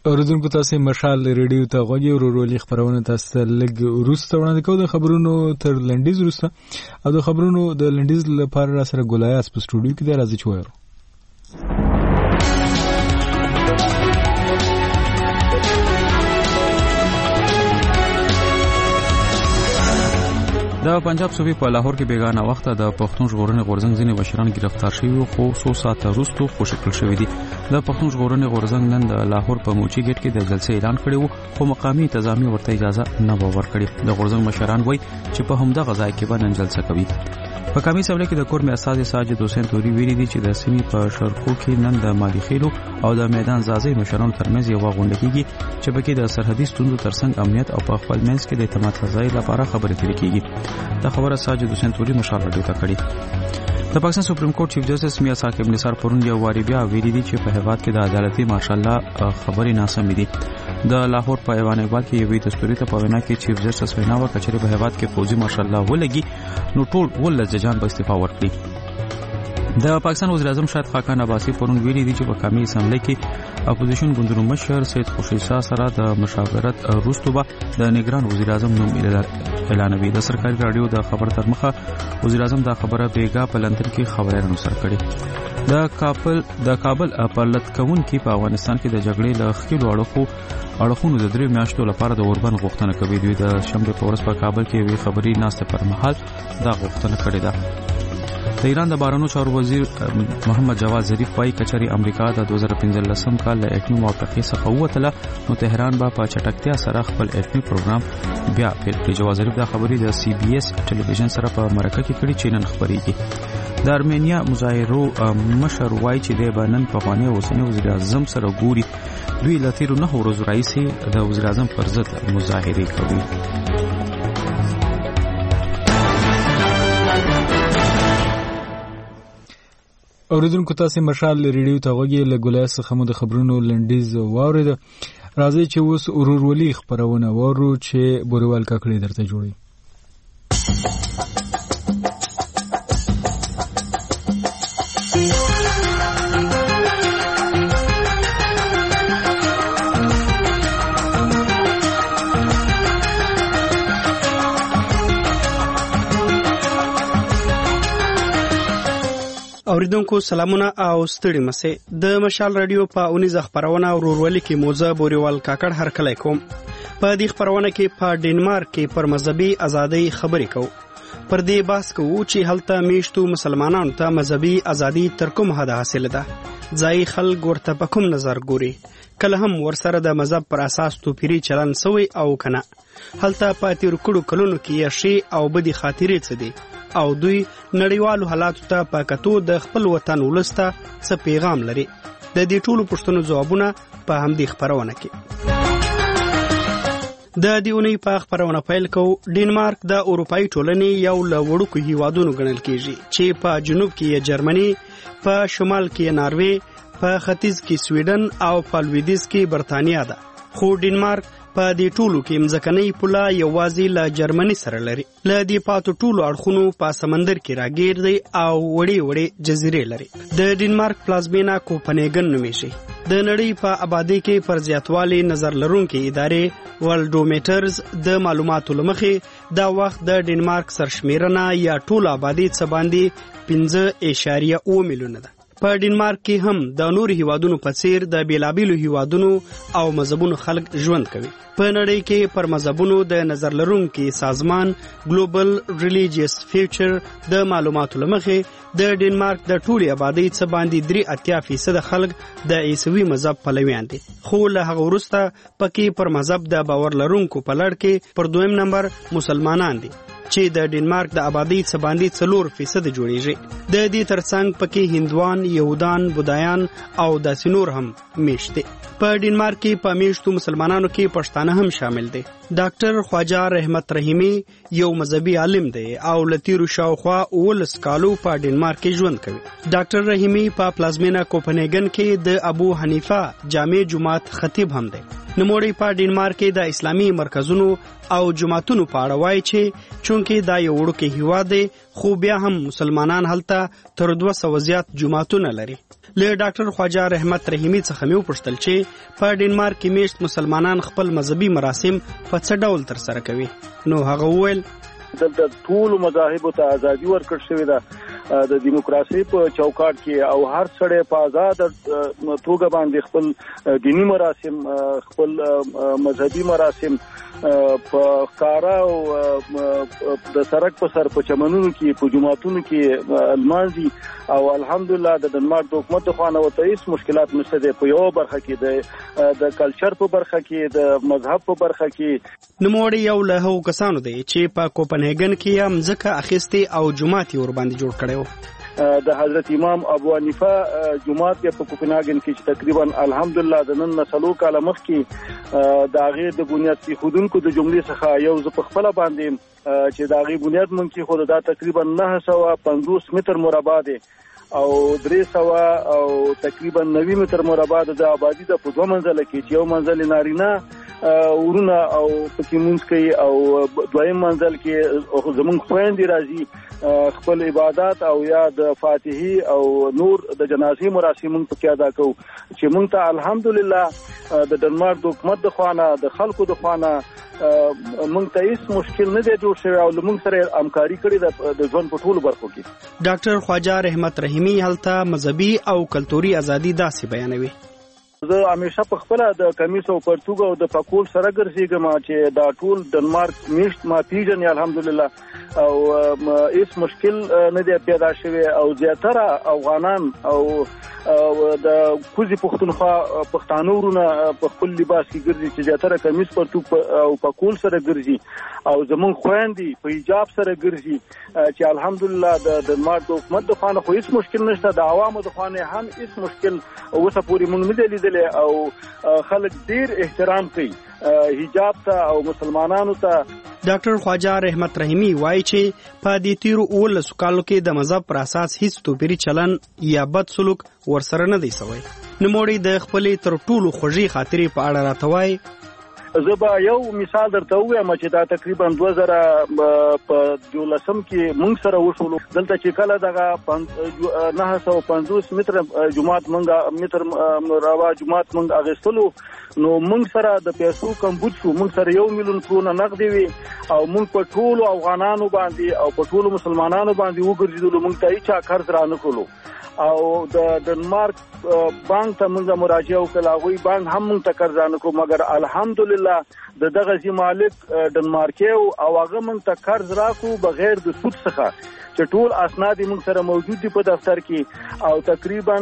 اوریدونکو تاسو مشال ریډیو ته غوږی ورولي خبرونه تاسو لګ وروسته وړاندې کوو د خبرونو تر لنډیز وروسته او د خبرونو د لنډیز لپاره را سره ګولایاس په سټوډیو کې دی راځي چې وایو د پنجاب صوبې په لاهور کې بیگانه وخت د پښتون ژغورنې غورځنګ ځینې مشران گرفتار شوي خو 100 ساعته وروسته خوشی کړل شوی دي د پښتون ژغورنې غورځنګ نن د لاهور په موچي گیټ کې د جلسې اعلان کړی وو خو مقامي انتظامی ورته اجازه نه ورکړي د غورځنګ مشران وایي چې په همدغه ځای کې به نن جلسه کوي په کامي اسمبلی کې د کور میاستاذ ساجد حسین توري ویلي دي چې د سیمې په شرقو کې نن د مالی خېلو او د میدان زازي مشرانو ترمنځ یو غونډه کیږي چې پکې د سرحدي ستونزو ترڅنګ امنیت او په خپل منځ کې د اعتماد فضای لپاره خبرې اترې کیږي دا خبره ساجد حسین توري مشال راډیو ته کړې د پاکستان سپریم کورټ چیف جسټس میا ثاقب نثار پرون یو واری بیا ویلي دي چې په هیواد کې د عدالتي ماشاءالله خبرې ناسمې دي د لاهور په ایوان اقبال کې یوې دستوري ته په وینا کې چیف جسټس وینا وکړه چې په هیواد کې فوجي ماشاءالله ولګي نو ټول ولز جان به استعفا ورکړي د پاکستان وزیر اعظم شاهد خاقان عباسی پرون ویلي دي چې په کامي اسمبلی کې اپوزیشن ګوندونو مشر سید خوشی شاه سره د مشاورت وروسته به د نگران وزیر اعظم نوم اعلانوي د سرکاري رادیو د خبر تر مخه وزیر اعظم دا خبره بیګا په لندن کې خبرونه سر کړي د کابل په لټکون کې په افغانستان کې د جګړې له خېلو اړخونو د 3 میاشتو لپاره د اوربند غوښتنه کوي دوی د شنبه په ورځ په کابل کې وی خبري ناسته پر مهال دا غوښتنه کړې ده د ایران د بهرنیو چارو وزیر محمد جواد ظریف وايي کچري امریکا د 2015 کال له اټومي موافقې څخه ووتله نو تهران به په چټکتیا سره خپل اټومي پروګرام بیا پیل کړي. جواد ظریف دا خبري د سی بي اس ټلویزیون سره په مرکه کې کړي چې نن خبريږي. د ارمینیا مظاهرو مشر وايي چې د بنن په خواني اوسنی وزیر اعظم سره ګوري دوی له تیرو 9 ورځې راځي د وزیر اعظم پر ضد مظاهره کوي. اوریدونکو تاسو مشال ریډیو ته غوږی له ګولای څخه مو د خبرونو لنډیز واورید. راځي چې اوس ورورولي خبرونه وورو چې بوروال کاکړي درته جوړي. اوریدونکو سلامونه او ستړي مسه د مشال رادیو په 19 خبرونه ورورولي کې موزه بوریوال کاکړ هر کله کوم په دې خبرونه کې په ډنمارک کې پر مذهبي ازادي خبرې کو پر دې باس کو چې هلته میشتو مسلمانانو ته مذهبي ازادي تر کوم حد حاصله ده ځای خلک ورته په کوم نظر ګوري کله هم ورسره د مذهب پر اساس توپیری چلن سوی او کنه هلته په تیر کړو کلونو کې شي او بدی خاطرې څه دي او دوی نړیوالو حالاتو ته په کتو د خپل وطن ولسته څه پیغام لري د دې ټولو پوښتنو ځوابونه په همدې خبرونه کې د دیونی په خبرونه پیل کو. ډنمارک د اروپאי ټولنې یو له وړوکو هیوادونو ګڼل کیږي چې په جنوب کې جرمني په شمال کې ناروې په ختیځ کې سویډن او په لویدیځ کې برتانیا ده خو ډنمارک په دې ټولو کې مځکنۍ پوله یوازې له جرمني سره لري. له دې پاتو ټولو اړخونو په سمندر کې راګیر دی او وړې وړې جزیرې لري. د ډنمارک پلازمینه کوپنهاګن نومیږي. د نړۍ په آبادی کې پر زیاتوالي نظر لرونکي ادارې ورلډومیټرز د معلوماتو لمخې دا وخت د ډنمارک سرشمیرنه یا ټول آبادی څخه باندې 5.9 میلیونه ده. په ډنمارک کې هم د نور هیوادونو په څیر د بیلابیلو هیوادونو او مذهبونو خلک ژوند کوي. په نړۍ کې پر مذهبونو د نظر لرونکي سازمان ګلوبل ریلیجیس فیوچر د معلوماتو لمخې د ډنمارک د ټولي آبادی څخه باندې 83% خلک د عیسوي مذهب پلویان دي خو له هغه وروسته پکې پر مذهب د باور لرونکو په لړ کې پر دویم نمبر مسلمانان دي چې د ډنمارک د آبادی څخه باندې 4% جوړیږي. د دې ترڅنګ پکې هندوان، يهودان، بودایان او داسې نور هم میشته. په ډنمارک کې په میشتو مسلمانانو کې پښتانه هم شامل دي. ډاکټر خواجه رحمت رحیمی یو مذهبي عالم دی او لتیرو شاوخوا 19 کالو په ډنمارک کې ژوند کوي. ډاکټر رحیمی په پلازمینه کوپنهاګن کې د ابو حنیفه جامع جماعت خطیب هم دی. نوموړی په ډنمارک کې د اسلامي مرکزونو او جماعتونو په اړه وایي چې چونکې دا یو وړوکی هیواد دی خو بیا هم مسلمانان هلته تر 200 زیات جماعتونه لري. له ډاکټر خواجه رحمت رحیمی څخه مې وپوښتل چې په ډنمارک کې میشت مسلمانان خپل مذهبي مراسم په څه ډول ترسره کوي. نو هغه وویل دلته ټول مذاهب ته ازادي ورکړل شوې ده د دیموکراسي په چوکاټ کې او هر سړی په آزاد توګه باندې خپل دینی مراسم خپل مذهبي مراسم په ښکارا او د سړک په سر په چمنونو کې په جماعتونو کې المانځي او الحمدلله د ډنمارک د حکومت خوا نه ورته هیڅ مشکلات نشته دی په یو برخه کې د کلچر په برخه کې د مذهب په برخه کې. نوموړی یو له هغو کسانو دی چې په کوپنهاګن کې هم ځکه اخیستي او جماعت یې ورباندې جوړ کړی و. د حضرت امام ابو حنیفه جماعت په کوپنهاګن کې چې تقریبا الحمدلله د نن نسلو کاله مخکې د هغې د بنیاد ایښودونکو د جملې څخه یو زه په خپله باندې چې د هغې بنیاد مونږ کېښود دا تقریبا 950 متر مربع دی او 300 او تقریبا 90 متر مربع د آبادی د په 2 منزله کې چې یو منزل نارینه ورونه او پکې مونږ کوي او دویم منزل کې زمونږ خويندې راځي خپل عبادت او یا د فاتحي او نور د جنازې مراسم پکې ادا کوو چې مونږ ته الحمدلله د ډنمارک د حکومت د خوانه د خلکو د خوانه مونږ ته هیڅ مشکل نه دی جوړ شوی او مونږ سره همکاري کړې د ژوند په ټولو برخو کې. ډاکټر خواجه رحمت رحیمی هلته مذهبي او کلتوري ازادي داسې بیانوي. زه همیشه په خپل د کمیس او پرتګ او د پکول سره ګرځېږم چې دا ټول ډنمارک میشت ما پیژني الحمدلله او هیڅ مشکل نه دی پیدا شوی او زیاتره افغانان او د کوزي پښتونخوا پښتانه ورونه په خپل لباس کې ګرځي چې زیاتره کمیس پرتګ او پکول سره ګرځي او زمون خويندې په حجاب سره ګرځي چې الحمدلله د ډنمارک د حکومت د خانه خو هیڅ مشکل نشته د عوامو د خانه هم هیڅ مشکل اوسه پورې مونږ نه لیدل او خلک ډیر احترام کوي حجاب ته او مسلمانانو ته. ډاکټر خواجه رحمت رحیمی وایي چې په دې تیرو 19 کالو کې د مذهب پر اساس هیڅ توپیري چلن یا بد سلوک ورسره نه دی سوی. نوموړی د خپلې تر ټولو خوږې خاطرې په اړه راته وایي. زه به یو مثال درته ووایم چې دا تقریبا 2000 په 12 کې مونږ سره وشولو دلته چې کله دغه 950 متر جماعت متر مربع جماعت مونږ اغستلو نو مونږ سره د پیسو کمبود شو مونږ سره 1 میلیون کرونه نقد وي او مونږ په ټولو افغانانو باندې او په ټولو مسلمانانو باندې وګرځیدلو مونږ ته هیڅ قرض را نه کړلو او د ډنمارک بانک ته موږ مراجعه وکړه غوي بانک هم موږ ته قرض نه کوم مګر الحمدلله د دغه زی مالک ډنمارک او هغه موږ ته قرض راکو بغیر د سود څخه چې ټول اسناد موږ سره موجود دي په دفتر کې او تقریبا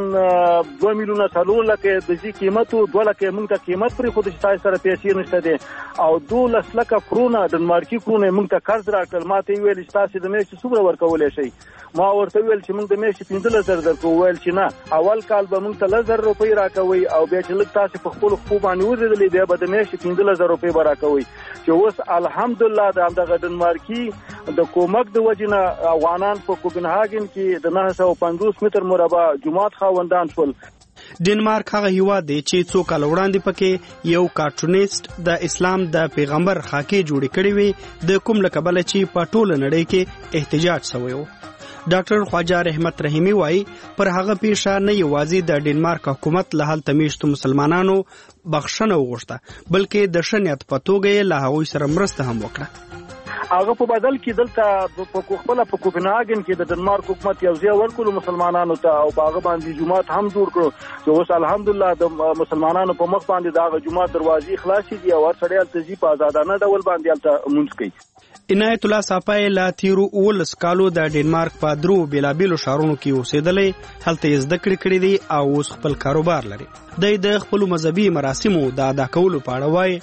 2 میلیونه سالون لکه د دې قیمت 2 لکه موږ ته قیمت پر خود چې سره پیسې نشته دي او 2 لکه کرونه ډنمارکي کرونه موږ ته قرض راکړل ماته ویل چې تاسو د میاشتې څومره ورکولای شئ ما ورته ویل چې موږ د میاشتې 15000 درکو ویل چې نه اول کال به موږ ته 1000 روپۍ راکوي او بیا چې لږ تاسو په خپل خو باندې وزیدلې بیا به د میاشتې 15000 روپۍ به راکوي چې اوس الحمدلله د ډنمارکي د کومک د وجنه افغانان په کوپنهاګن کې د 950 متر مربع جماعت خاوندان شول. ډنمارک هغه هیواد دی چې څو کال وړاندې پکې یو کارټونیست د اسلام د پیغمبر خاکې جوړې کړې وي د کوم لقبله چې په ټوله نړۍ کې احتجاج شوی و. ډاکټر خواجه رحمت رحیمی وایي پر هغه پیښه نه یوازې د ډنمارک حکومت له هلته میشتو مسلمانانو بخښنه وغوښته بلکې د ښه نیت په توګه یې له هغوی سره مرسته هم وکړه. هغه په بدل کې دلته په خپل په کوپنهاګن کې د ډنمارک حکومت یو ځای ورکول مسلمانانو ته او هغه باندې جماعت هم جوړ کړو چې اوس الحمدلله د مسلمانانو په مخ باندې دا جماعت دروازې خلاصې دي او هر سړی التزی په آزادانه ډول باندې الته مونږ کوي. عنایت الله صافی لا تیرو 19 کالو د ډنمارک په درو بیلابیلو ښارونو کې اوسېدلی هلته یې زده کړې کړې دي او اوس خپل کاروبار لري. د خپلو مذهبي مراسمو د ادا کولو په اړه وایي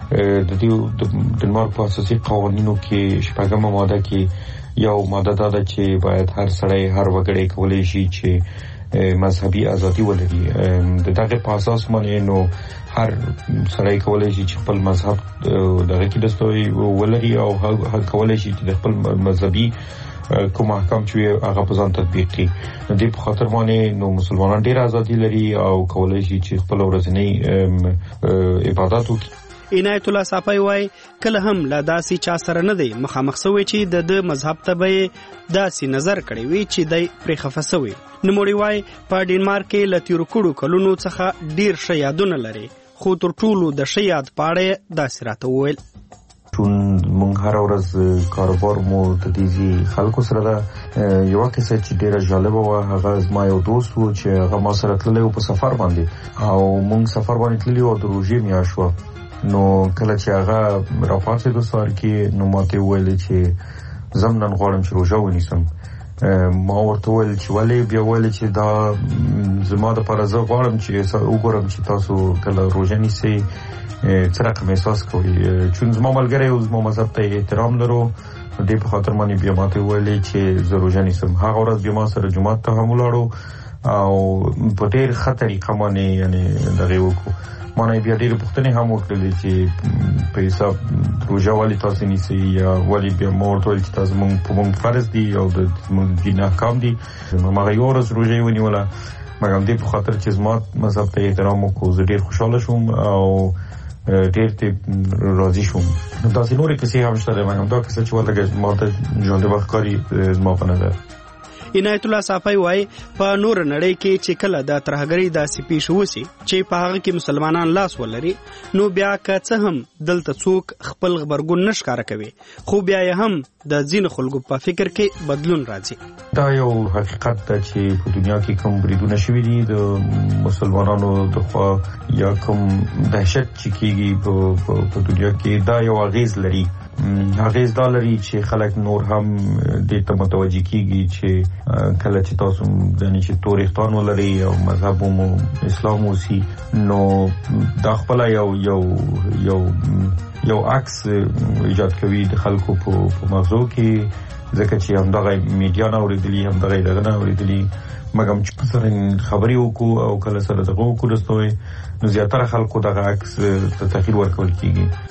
د ډنمارک په اساسي قوانینو کې شپږمه ماده کې یو ماده ده چې باید هر سړی هر وګړی کولی شي چې مذهبي ازادي ولري. د دغه په اساس باندې نو هر سړی کولی شي چې خپل مذهب دغه کې دستوي ولري او هر کولی شي چې د خپل مذهبي کوم احکام چې هغه په ځان تطبیق کړي. د په خاطر باندې نو مسلمانان ډیر ازادي لري او کولای شي چې خپل ورځنی عبادت وکړي. عنایت الله صافی وای کله هم لا داسي چا سره نه دی مخامخ سوی چې د مذهب ته به داسي نظر کړی وي چې دای پرې خفسوي. نوموړي وای په ډینمارک کې لتیرو کړو کلونو څخه ډیر ښه یادونه لري خو تر ټولو د ښه یاد پاړې داسې راته وویل. مونږ هر ورځ کاروبار مو تدیزي خلکو سره ده. یو کیسه چې ډیره جالبه و هغه زما یو دوست و چې هغه ما سره تللی و په سفر باندې او مونږ سفر باندې تللی و د روژې میاشت وه. نو کله چې هغه راپاتېدو سهار کې نو ماته وویل چې زه نن غواړم چې روژه ونیسم. ما ورته وویل چې ولې؟ بیا وویل چې دا زما دپاره زه غواړم چې وګورم چې تاسو کله روژه نیسئ څه رقم احساس کوي. چون زما ملګری او زما مذهب ته احترام لرو دې په خاطر باندې بیا ماته وویل چې زه روژه نیسم. هغه ورځ بیا ما سره جومات ته هم ولاړو او په ډېر ښه طریقه باندې یعنې دغې وکړو. ما نه بیا ډېرې پوښتنې هم وکړلې چې په حساب روژه ولې تاسې نیسئ یا ولې. بیا ما ورته ویل چې تاسو موږ فرض دي او زموږ دین احکام دي. هماغه یوه ورځ روژه یې ونیوله مګر دې په خاطر چې زما مذهب ته احترام وکړو زه ډېر خوشحاله شوم او ډېر راضي شوم. داسې نورې کیسې هم شته دی مګر دا کیسه چې ولګه ما ته جالبه ښکاري زما په نظر. عنایت الله صافی وای په نور نړۍ کې چې کله د ترهګرۍ داسې پیښ وسی چې په هغه کې مسلمانان لاس ولري نو بیا که څه هم دلته څوک خپل غبرګون نشکاره کوي خو بیا یې هم د ځینو خلکو په فکر کې بدلون راځي. دا یو حقیقت ده چې په دنیا کې کوم بریدونه شوي دي د مسلمانانو د خوا یا کوم دهشت چې کېږي په دنیا کې دا یو اغیز لري. اغیز دا لري چې خلک نور هم دې ته متوجه کېږي چې کله چې تاسو یعنې چې تور اختان ولري او مذهب مو اسلام اوسي نو دا خپله یو عکس ایجاد کوي د خلکو په مغزو کې ځکه چې همدغه میډیا نه اورېدلي همدغه دغه نه اورېدلي مګر چې سره خبرې وکړو او کله سره دغه وکړو رسوي نو زیاتره خلکو دغه عکس ته تغییر ورکول کېږي.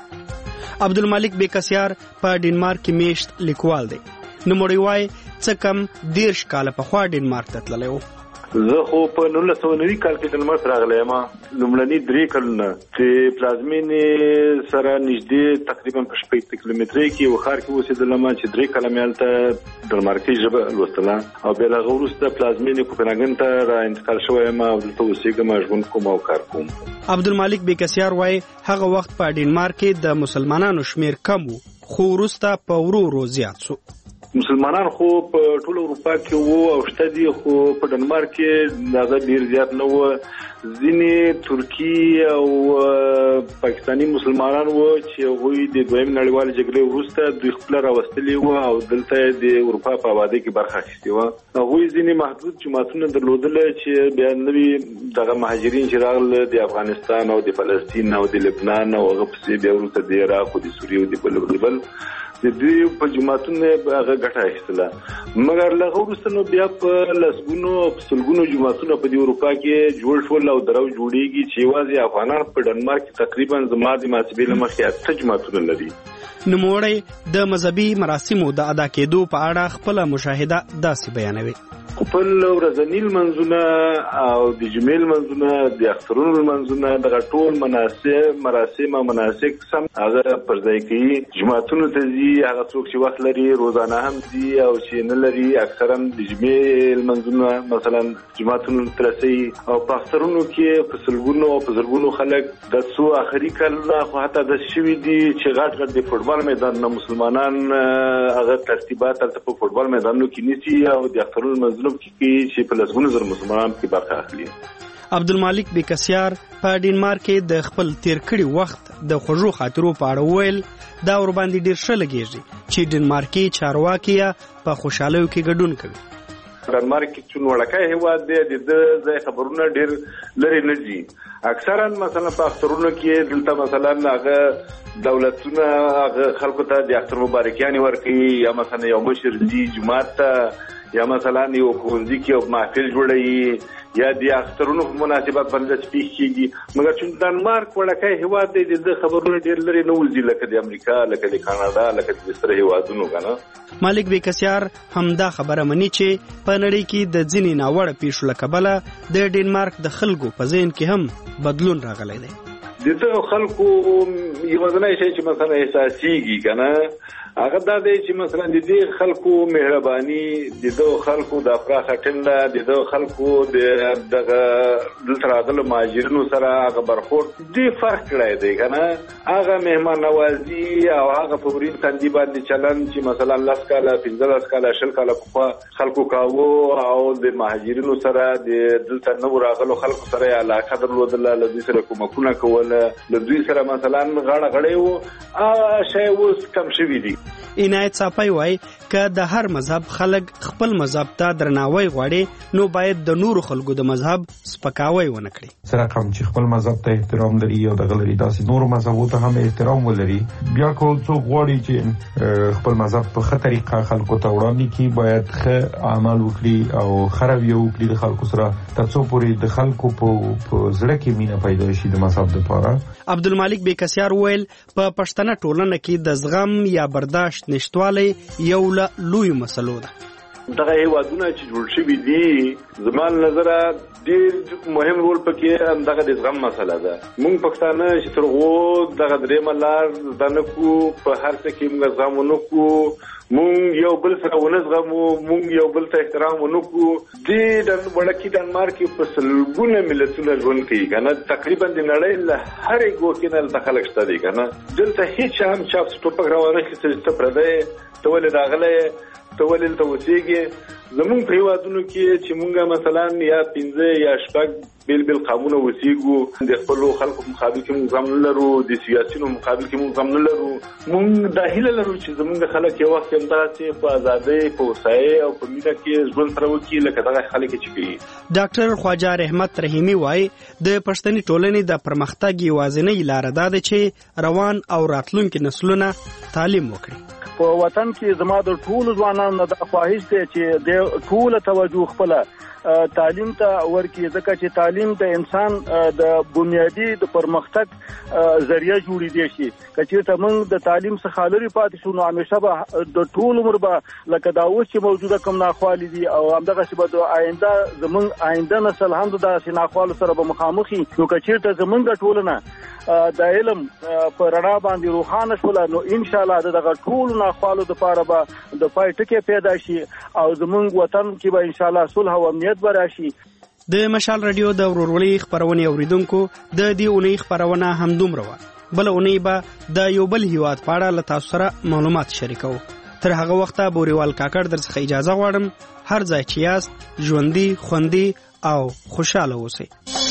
عبدالمالک بیکسیار په ډینمارک کې میشت لیکوال دی. نوموړی وای څه کم 10 کاله پخوا ډینمارک ته تللی و. زه خو په 1990 کال کې ډنمارک راغلی یم. لومړني 3 کلونه چې پلازمینې سره نږدې تقریبا په 8 کیلومترۍ کې یو ښار کې اوسېدلم چې 3 کاله مې هلته ډنمارکي ژبه لوستله او بیا له هغه وروسته پلازمینې کوپنهاګن ته را انتقال شوی یم او دلته اوسېږم ژوند کوم او کار کوم. عبدالمالک بیکسیار وای هغه وخت په ډنمارک کې د مسلمانانو شمیر کم و خو وروسته په ورو ورو زیات شو. مسلمانان خو په ټول اروپا کې وو او شته دي خو په ډنمارک کې هغه ډیر زیات نه وو. ځینې ترکی او پاکستانی مسلمانان وو چې هغوی د دویم نړیوالې جګړې وروسته دوی خپله راوستلي وو او دلته د اروپا په آبادۍ کې برخه اخیستې وه. هغوی ځینې محدود جماعتونه درلودله چې بیا نوي دغه مهاجرین چې راغله د افغانستان او د فلسطین او د لبنان او هغه پسې بیا وروسته د عراق او د سوریې او د بل د دوی په جماعتونو هغه ګټه اخیستله مګر له هغه وروسته نو بیا په لسګونو او په سلګونو جماعتونه په دې اروپا کې جوړ شول او درو جوړېږي چې یوازې افغانان په ډنمارک کې تقریبا زما د محاسبې له مخې 8 جماعتونه لري. نوموړی د مذهبي مراسمو د ادا کېدو په اړه خپله مشاهده داسې بیانوي. خپل ورځني لمنځونه او د جمعې لمنځونه د اخترونو لمنځونه دغه ټول مراسم او مناسک سم هغه پر ځای کوي. جماعتونو ته ځي هغه څوک چې وخت لري روزانه هم ځي او چې نه لري اکثرا د جمعې لمنځونه مثلا جماعتونو ته رسي او په اخترونو کې په سلګونو او په زرګونو خلک د څو آخري کلونه خو حتی د شوي دي چې غټ د فوټبال میدان نه مسلمانان هغه ترتیبات هلته په فوټبال میدانونو کې نیسي او د اخترونو لمنځونه کې چې په لسګونو زره مسلمانان کې برخه اخلي. عبدالمالک بیکسیار په ډنمارک کې د خپل تیر کړي وخت د خوږو خاطرو په اړه ویل دا ورباندې ډیر ښه لګیږي چې ډنمارکي چارواکي په خوشحالیو کې ګډون کوي. ډنمارک چې څون وړکای هیواد دی د ځای خبرونه ډیر لري نه دي. اکثرا مثلا په اخترونو کې دلته مثلا هغه دولتونه هغه خلکو ته د اختر مبارکیانې ورکوي یا مثلا یو مشر دي جماعت ته یا مثلا یو ښوونځي کې یو محفل جوړوي یا د اخترونو په مناسبت باندې سپیچ کیږي، مګر چې ډنمارک وړکای هیواد دی د خبرونو ډېر لري نه وځي لکه د امریکا، لکه د کاناډا، لکه د ستر هیوادونو کنه. مالک بیکسیار همدا خبره مني چې په نړۍ کې د ځینې ناوړه پیښو له کبله د ډنمارک د خلکو په ذهن کې هم بدلون راغلی دی. دغه خلکو یو ځنه شي چې مثلا احساسيږي کنه، هغه دا دی چې مثلا د دې خلکو مهرباني، د دې خلکو د افراخ ټنده، د دې خلکو د دغه دلترادل ماجرینو سره هغه برخورد دې فرق کړی دی کنه. هغه مهمان نوازي او هغه په ورین تندي باندې چلن چې مثلا 10 کاله 15 کاله 20 کاله په خلکو کاوه او د مهاجرینو سره د دلته نو راغلو خلکو سره علاقه درلودله، لدې سره کومکونه کول، لدې سره مثلا غاړه غړې وو شی اوس کم شوی دی. عنایت صافی وای که د هر مذهب خلک خپل مذهب ته درناوی غواړي نو باید د نورو خلکو د مذهب سپکاوی ونه کړي. سره کوم چې خپل مذهب ته احترام لري او د غلري داسې نورو مذهبو ته هم احترام ولري، بیا کو څوک غواړي چې خپل مذهب په ښه طریقه خلکو ته وړاندې کړي، باید ښه اعمال وکړي او ښه رویه وکړي د خلکو سره، تر څو پورې د خلکو په زړه کې مینه پیدا شي د مذهب لپاره. عبدالمالک بیکسیار ویل په پښتنه ټولنه کې د زغم یا برداشت نشټوالی یو لوی مسلو ده. دغه هیوادونه چې جوړ شوي دي زما نظر ډېر مهم رول پکې دغه د زغم مسله ده. موږ پښتانه چې تر هغو دغه درېیمه لار زده نه کړو، په هر څه کې موږ زغم ونه کړو، موږ یو بل سره ونه زغمو، موږ یو بل ته احترام ونه کړو. دې وړکي ډنمارک په سلګونه ملتونه ژوند کوي کنه، تقریبا د نړۍ له هرې ګوښې نه دلته خلک شته دي کنه. دلته هیڅ هم چا ټوپک راوانه اخیستی چې ته پردی، ته ولې راغلی، ته ولې دلته اوسېږې. زمونږ په هیوادونو کې چې مونږ مثلا یا 15 یا 6 بیل بیل قانون اوسېږو، د خپلو خلکو مقابل کې مونږ زغم نه لرو، د سیاسینو مقابل کې مونږ زغم نه لرو. مونږ دا هیله لرو چې زمونږ خلک یو وخت همداسې په ازادۍ، په هوسایۍ او په مینه کې ژوند سره وکړي لکه دغه خلک چې کوي. ډاکټر خواجه رحمت رحیمي وایي د پښتني ټولنې د پرمختګ یوازینۍ لاره دا ده چې روان او راتلونکي نسلونه تعلیم وکړي. په وطن کې زما د ټولو ځوانانو د خواهش دی چې د ټول توجه خپل تعلیم ته ورکړي، ځکه چې تعلیم د انسان د بنیادی د پرمختګ ذریعہ جوړې دی شي. کچېرته موږ د تعلیم څخه لري پاتې شو نو همیشه به د ټول عمر به لکه دا اوس چې موجوده کوم ناخوالي دي او همدغه چې به د آینده زموږ آینده نسل هم د داسې ناخوالو سره به مخامخ وي. نو کچېرته زموږ ټولنه د علم په رڼا باندې روښانه شوله نو ان شاء الله دغه ټول ناخوالو لپاره به د پای ټکی پیدا شي او زموږ وطن کې به ان شاء الله صلح او امنیت براشي. د مشال رادیو د ورورولۍ خبرونه اوریدونکو د دې اونۍ خبرونه همدومره وه. بل اونۍ به د یو بل هیواد په اړه له تاسو سره معلومات شریکو. تر هغه وخته بوریوال کاکړ درڅخه اجازه غواړم. هر ځای چې یاست ژوندي، خوندي او خوشاله اوسئ.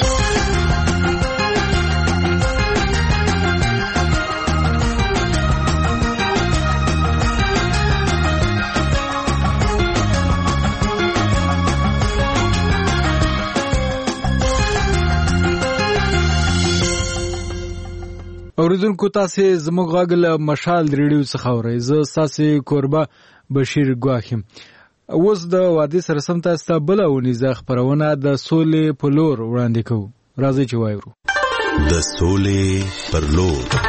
اوریدونکو تاسو زموږ غږ له مشال ریډیو څخه اورئ. زه ستاسو کوربه بشیر ګواخیم. اوس د وادي سره سم تاسو بل اونیزه خبرونه د سولې په لور وړاندې کوو. راځئ چې وایو د سولې پر لور.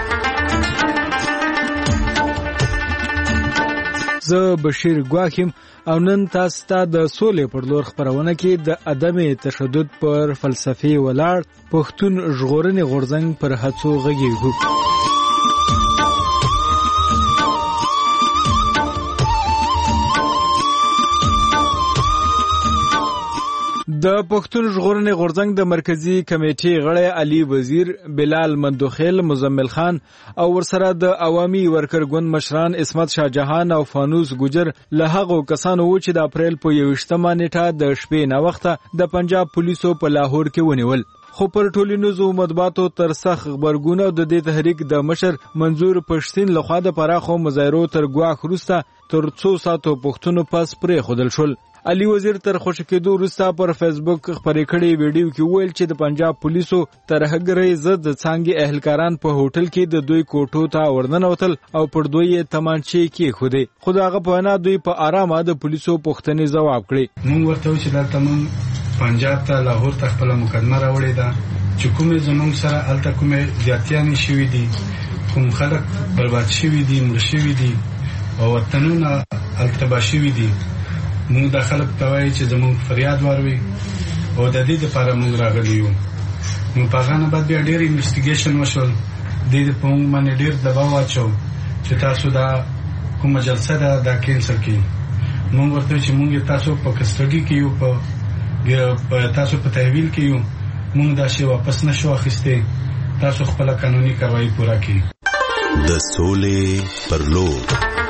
زه بشیر ګواخیم او نن تاسو ته د سولې پر لور خبرونه کې د عدم تشدد پر فلسفي ولاړ پښتون ژغورنې غورځنګ پر هڅو غږیږو. د پښتون ژغورنې غورځنګ د مرکزی کمیټې غړی علي وزیر، بلال مندوخیل، مزمل خان او ورسره د عوامي ورکر ګوند مشران اسمت شاه جهان او فانوس ګجر له هغو کسانو و چې د اپریل په 21مه نیټه د شپې ناوخته د پنجاب پولیسو په لاهور کې ونیول. خو پر ټولنیزو مطبوعاتو تر سخت خبرګون او د دې تحریک د مشر منظور پښتين لخوا د پراخو مظاهرو تر ګواښ وروسته تر 200 پښتون پس پرې خودل شول. علي وزیر تر خوشی کېدو وروسته پر فیسبوک خپرې کړې ویډیو کې وویل چې د پنجاب پولیسو ترهګرۍ ضد څانګې اهلکاران په هوټل کې د دوی کوټو ته ورننوتل او پر دوی یې تمانچې کېښودې، خو د هغه په وینا دوی په آرامه د پولیسو پوښتنې ځواب کړې. موږ ورته وویل چې دلته موږ پنجاب ته لاهور ته خپله مقدمه راوړې ده چې کومې زموږ سره هلته کومې زیاتیانې شوي دي، کوم خلک برباد شوي دي، مړه شوي دي او وطنونه هلته تباه شوي دي. موږ دا خلک ته وایو چې زموږ فریاد واروي او د دې دپاره موږ راغلي یو. نو په هغه نه بعد بیا ډېر انویسټیګیشن وشول، دې په موږ باندې ډېر دباو واچو چې تاسو دا کومه جلسه ده دا کینسل کړئ. موږ ورته چې موږ تاسو په کسټډي کې یو، په تاسو په تحویل کې یو، موږ دا شی واپس نشو اخیستی، تاسو خپل قانوني کاروایی پوره کړئ. د سولې پر لور.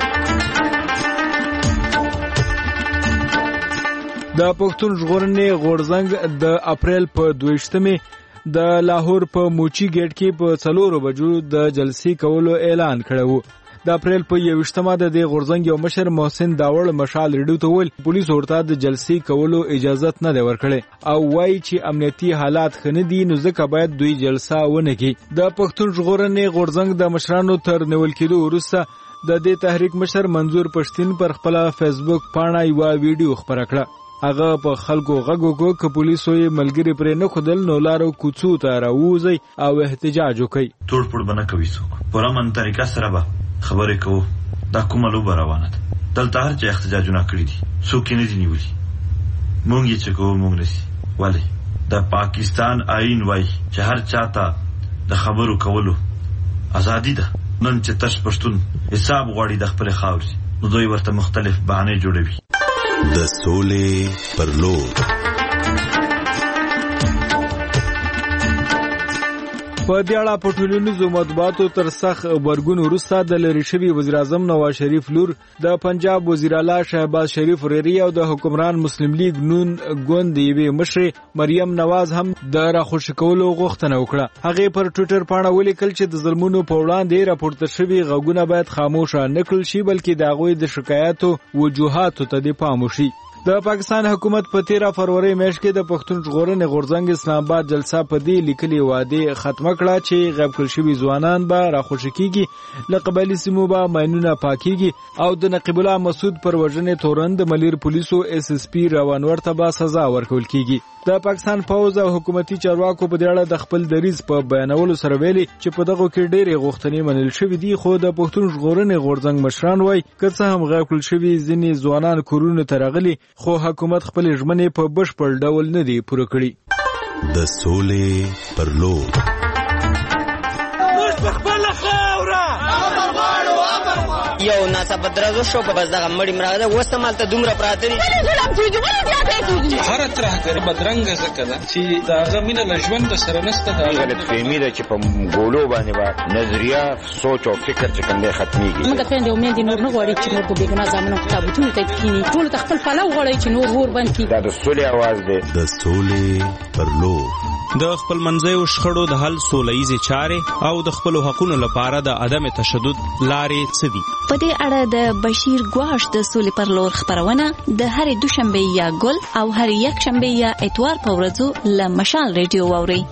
د پښتون ژغورنې غورځنګ د اپریل په 22مې د لاهور په موچی ګیټ کې په 4 بجو د جلسې کولو اعلان کړو. د اپریل په 21مه د غورځنګ یو مشر محسن داوړ مشال ریډیو ته ویل پولیس ورته د جلسې کولو اجازه نه دی ورکړې او وایي چې امنیتي حالات خنه دي، نو ځکه باید دوی جلسه ونه کړي. د پښتون ژغورنې غورځنګ د مشرانو تر نیول کېدو وروسته د دې تحریک مشر منظور پښتين پر خپل فیسبوک پاڼه یو ویډیو خبره کړه. هغه په خلکو غږ وکړ چې پولیسو یې ملګری پرې نه خودل، نو لارو کوڅو ته راوځي او احتجاج وکړي. ټول پړ بنه کوي څوک په رمن طریقه سره به خبرې کوو. دا کومه لوبه روانه ده، دلته هر چا احتجاجونه کړي دي، څوک یې نه دي نیولي. مونږ یې چې کوو مونږ نشي. ولې د پاکستان آئین وایي چې هر چا ته د خبرو کولو ازادي ده. نن چې تش پښتون حساب غواړي د خپل خاورې، نو دوی ورته مختلف بهانې جوړوي. د سولې پر لور. په دې اړه په ټولنیزو مطبوعاتو تر سخت غبرګون وروسته د لری شوی وزیر اعظم نواز شریف لور د پنجاب وزیر اعلی شهباز شریف ریری او د حکمران مسلم لیگ نون ګوند یوې مشر مریم نواز هم د راخوشي کولو غوښتنه وکړه. هغه پر ټوئیټر باندې ولیکل چې د ظلمونو په وړاندې راپورته شوی غږونه باید خاموش نه کړل شي، بلکې د هغوی د شکایاتو وجوهاتو ته د پام وشي. د پاکستان حکومت په 13 فروری میاشت کې د پښتون ژغورنې غورځنګ اسلام آباد جلسه په دې لیکلي وعده ختمه کړه چې غیب کړل شوي ځوانان به راخوشي کیږي، له قبایلي سیمو به ماینونه پاکیږي او د نقیب الله مسعود پر وژنې تورن د ملیر پولیسو SSP روانور ته به سزا ورکول کیږي. د پاکستان فوج او حکومتي چارواکو په دې اړه د خپل دریځ په بیانولو سره ویلي چې په دغه کې ډېرې غوښتنې منل شوې دي، خو د پښتون ژغورنې غورځنګ مشران وایي که څه هم غیب کړل شوي ځینې ځوانان کورونو ته راغلي، خو حکومت خپل ژمنې په بشپړ ډول نه دي پوره کړي. د سولې پر لور. یو ناڅاپه درزو شو په بس دغه مړی مراغله وسته مالته دومره پراته دي. هر ترهګر بدرنګه ځکه ده چې دغه مینه له ژوند سره نسته. دا غلطفهمي ده چې په ګولو باندې به نظریه سوچ او فکر چې کوم دی ختميږي. موږ خويندې او میندې نور نه غواړي چې نور په بېګناه ځامنو کتابتونو ته کښیني، ټول ته خپل پلو غواړي چې نور ور بند کړي. دا د سولې اواز دی. د سولې پر لور. د خپل منځیو شخړو د حل سوله‌ییزې چارې او د خپل حقوقو لپاره د عدم تشدد لارې څه دي؟ په دې اړه د بشیر ګواش د سولې پر لور خبرونه د هرې دوشنبه یا ګل او هرې یکشنبه یا اتوار په ورځو له مشال ریډیو واورئ.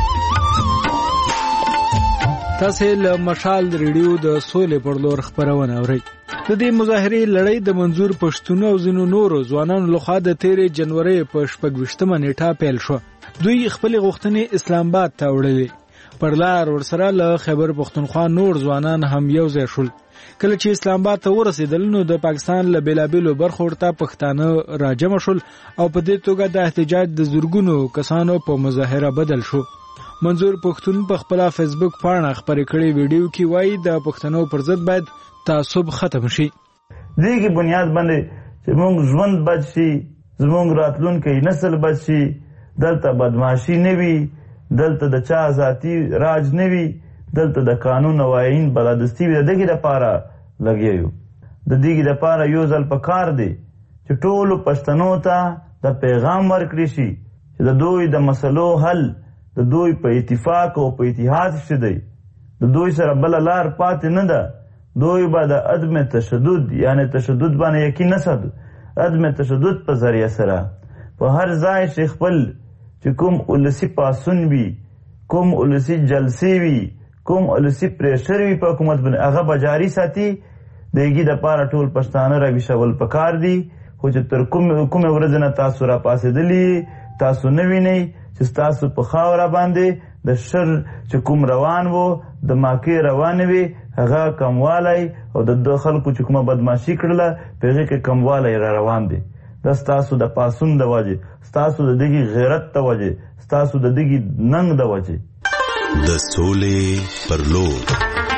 تاسو له مشال ریډیو د سولې پر لور خبرونه اورئ. د دې مظاهرې لړۍ د منظور پښتون او ځینو نورو ځوانانو لخوا د 13 جنوري په 26مه نیټه پیل شو. دوی خپل غوښتنې اسلام آباد ته وړلې. پر لار ورسره له خیبر پښتونخوا نور ځوانان هم یو ځای شول. کله چې اسلام آباد ته ورسېدل نو د پاکستان له بیلابیلو برخو ورته پښتانه راجمع شول او په دې توګه د احتجاج د زورګونو کسانو په مظاهره بدل شو. منظور پښتون په خپل فیسبوک پاڼه خبرې کړې ویډیو کې وایي د پښتنو پر ضد باید تعصب ختم شي. دغه بنیاد باندې چې موږ ژوند بچ شي، زموږ راتلونکي نسل بچ شي، دلته بدمعشي نه وي، دلته د چا ذاتي راج نه وي، دلته د قانون او آئین بلادستی وي. دغه لپاره لګیو، د دې لپاره یو ځل په کار دی چې ټول پښتنو ته د پیغام ورکړي شي چې د دوی د مسلو حل د دوی په اتفاق او په اتحاد شته دی. د دوی سره بل لار پاتې نه ده. دوی به د عدم تشدد یعنی تشدد باندې یقین نه ساتي عدم تشدد په ذریعه سره په هر ځای چې خپل چې کوم ولسی پاسون وي، کوم ولسی جلسې وي، کوم ولسی پریشر وي په حکومت باندې هغه به جاري ساتي. دغې دپاره ټول پښتانه راویښول پکار دي. خو چې تر کومې ورځې نه تاسو راپاڅېدلي تاسو نه وینئ چې ستاسو په خاوره باندې د شر چې کوم روان و د ماکې روانې وي هغه کموالی او د خلکو چې کومه بدماشي کړله په هغې کې کموالی را روان دی. دا ستاسو د پاسون د وجې، ستاسو د دغې غیرت د وجې، ستاسو د دغې ننګ د وجې. د سولې پر لور.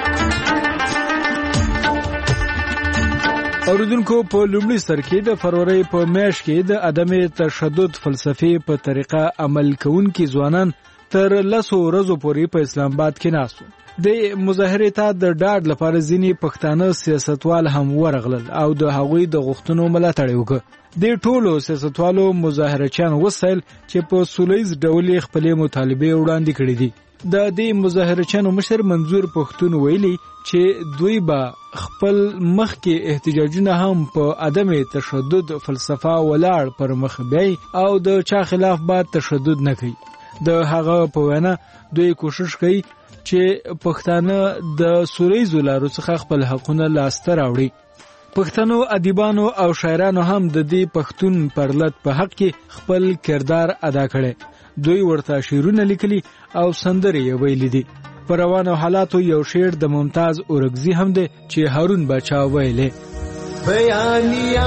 اوریدونکو په لومړي سر کې د فروری په میاشت کې د عدم تشدد فلسفې په طریقه عمل کوونکي ځوانان تر 10 ورځو پورې په اسلام آباد کې ناستو. د مظاهرې ته د ډاډ لپاره ځینې پښتانه سیاستوال هم ورغلل او د هغوی د غوښتنو ملاتړ وکړ. د ټولو سیاستوالو مظاهرچیان وسایل چې په سولهییز ډول خپلې مطالبې وړاندې کړې دي. د دې مظاهرچیانو مشر منظور پښتون ویلي چې دوی به خپل مخکې احتجاجونه هم په عدم تشدد فلسفه ولاړ پر مخ بیاي او د چا خلاف به تشدد نه کوي. د هغه په وینا دوی کوشش کوي چې پښتانه د سولهییزو لارو څخه خپل حقونه لاسته راوړي. پښتنو ادیبانو او شاعرانو هم د دې پښتون پرلط په حق کې خپل کردار ادا کړي. دوی ورته شعرونه لیکلي او سندرې ویلي دي. پر روانو حالاتو یو شعر د ممتاز اورګزي هم دی چې هارون باچا ویلي. بیانیا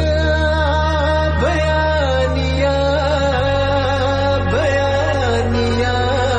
بیانیا بیانیا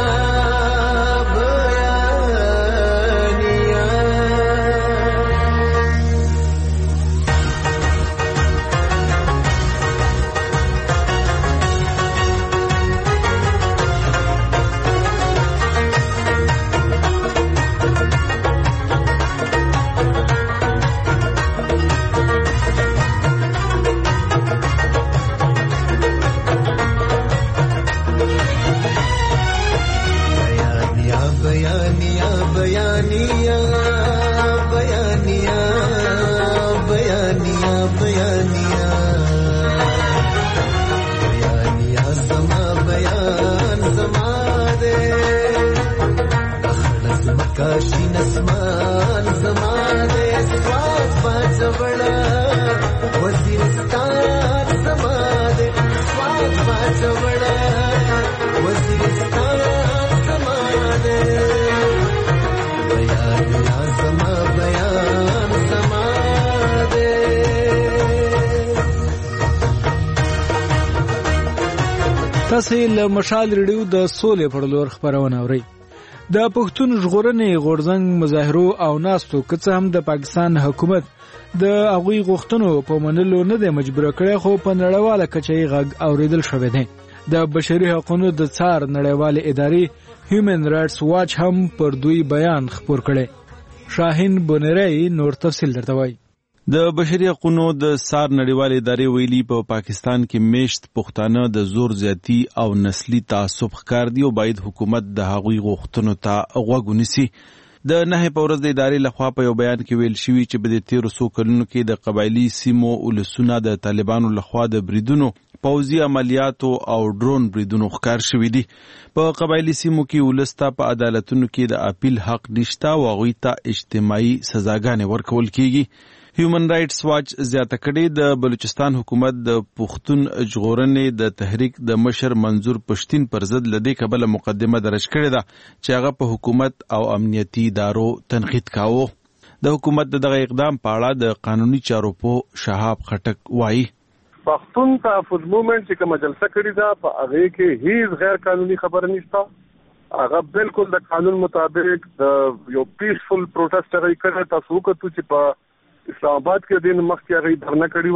تاسو له مشال ریډیو د سولې پر لور خبرونه اورئ. د پښتون ژغورنې غورځنګ مظاهرو او ناستو که څه هم د پاکستان حکومت د هغوی غوښتنو په منلو نه دی مجبور کړی، خو په نړیواله کچه یې غږ اوریدل شوی دی. د بشري حقوقو د څار نړیوالې ادارې هیومن رائټس واچ هم پر دوی بیان خپور کړی. شاهین بونری نور تفصیل درته وایي. د بشري حقوقو د څار نړیوالې ادارې ویلي په پاکستان کې میشت پښتانه د زور زیاتی او نسلی تعصب ښکار دي او باید حکومت د هغوی غوښتنو ته غوږ ونیسي. د 9 په ورځ د ادارې لخوا په یو بیان کې ویل شوي چې په دې 13 کلونو کې د قبایلي سیمو ولسونه د طالبانو لخوا د بریدونو، پوځي عملیاتو او ډرون بریدونو ښکار شوي دي. په قبایلي سیمو کې ولس ته په عدالتونو کې د اپیل حق نشته او هغوی ته اجتماعي سزاګانې ورکول کیږي. هیومن رائټس واچ زیاته کړې د بلوچستان حکومت د پښتون ژغورنې د تحریک د مشر منظور پښتین پر ضد لدې کبله مقدمه درج کړې ده چې هغه په حکومت او امنیتي ادارو تنقید کاوه. د حکومت دغه اقدام په اړه د قانوني چارو په شهاب خټک وایي. پښتون تحفظ موومنټ چې کومه جلسه کړې ده په هغه کې هیڅ غیر قانوني خبره نشته. هغه بالکل د قانون مطابق د یو پیسفل پروټیسټ هغه کړی. تاسو وکړو چې په اسلام آباد کې دین مخکې هغه دھرنه کړی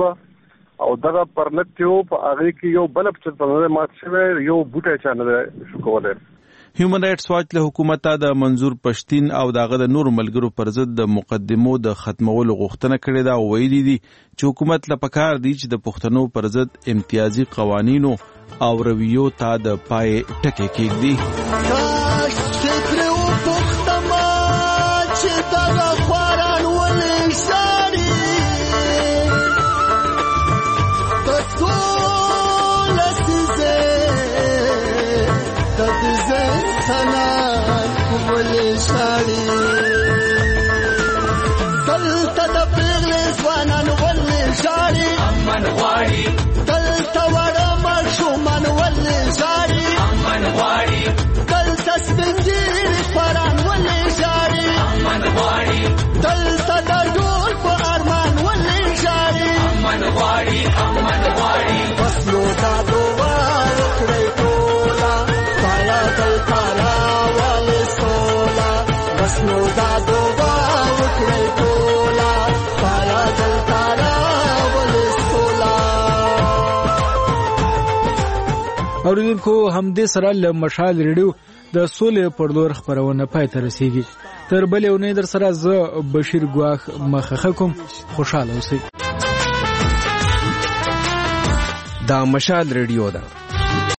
و او دغه پرلط کې په هغه کې یو بلب چې په مات شوی یو بوټی چانه شو کولای. هیومن رائټس واچ له حکومت د منظور پښتین او دغه د نور ملګرو پر ضد د مقدمو د ختمولو غوښتنه کړې ده او ویلي دي چې حکومت له پکار دی چې د پښتنو پر ضد امتیازي قوانینو او رویو ته د پای ټکی کېږدي. شاړي دلته د پیغلې ځوانان ولې شاړي امن غواړي دلته وړه ماشومان ولې شاړي امن غواړي دلته سپین ږیري پران ولې شاړي امن غواړي دلته د ډول په ارمان ولې شاړي امن غواړي امن غواړي بس نو دا دعا وکړئ ټوله پایا دلته راولې سوله بس نو دا دعا وکړئ ټوله پایا دلته راولې سوله. اوریدونکو همدې سره له مشال ریډیو د سولې پر لور خبرونه پای ته رسیږي. تر بلې اونۍ در سره زه بشیر ګواخ مخه کوم. خوشاله اوسئ. دا مشال ریډیو ده.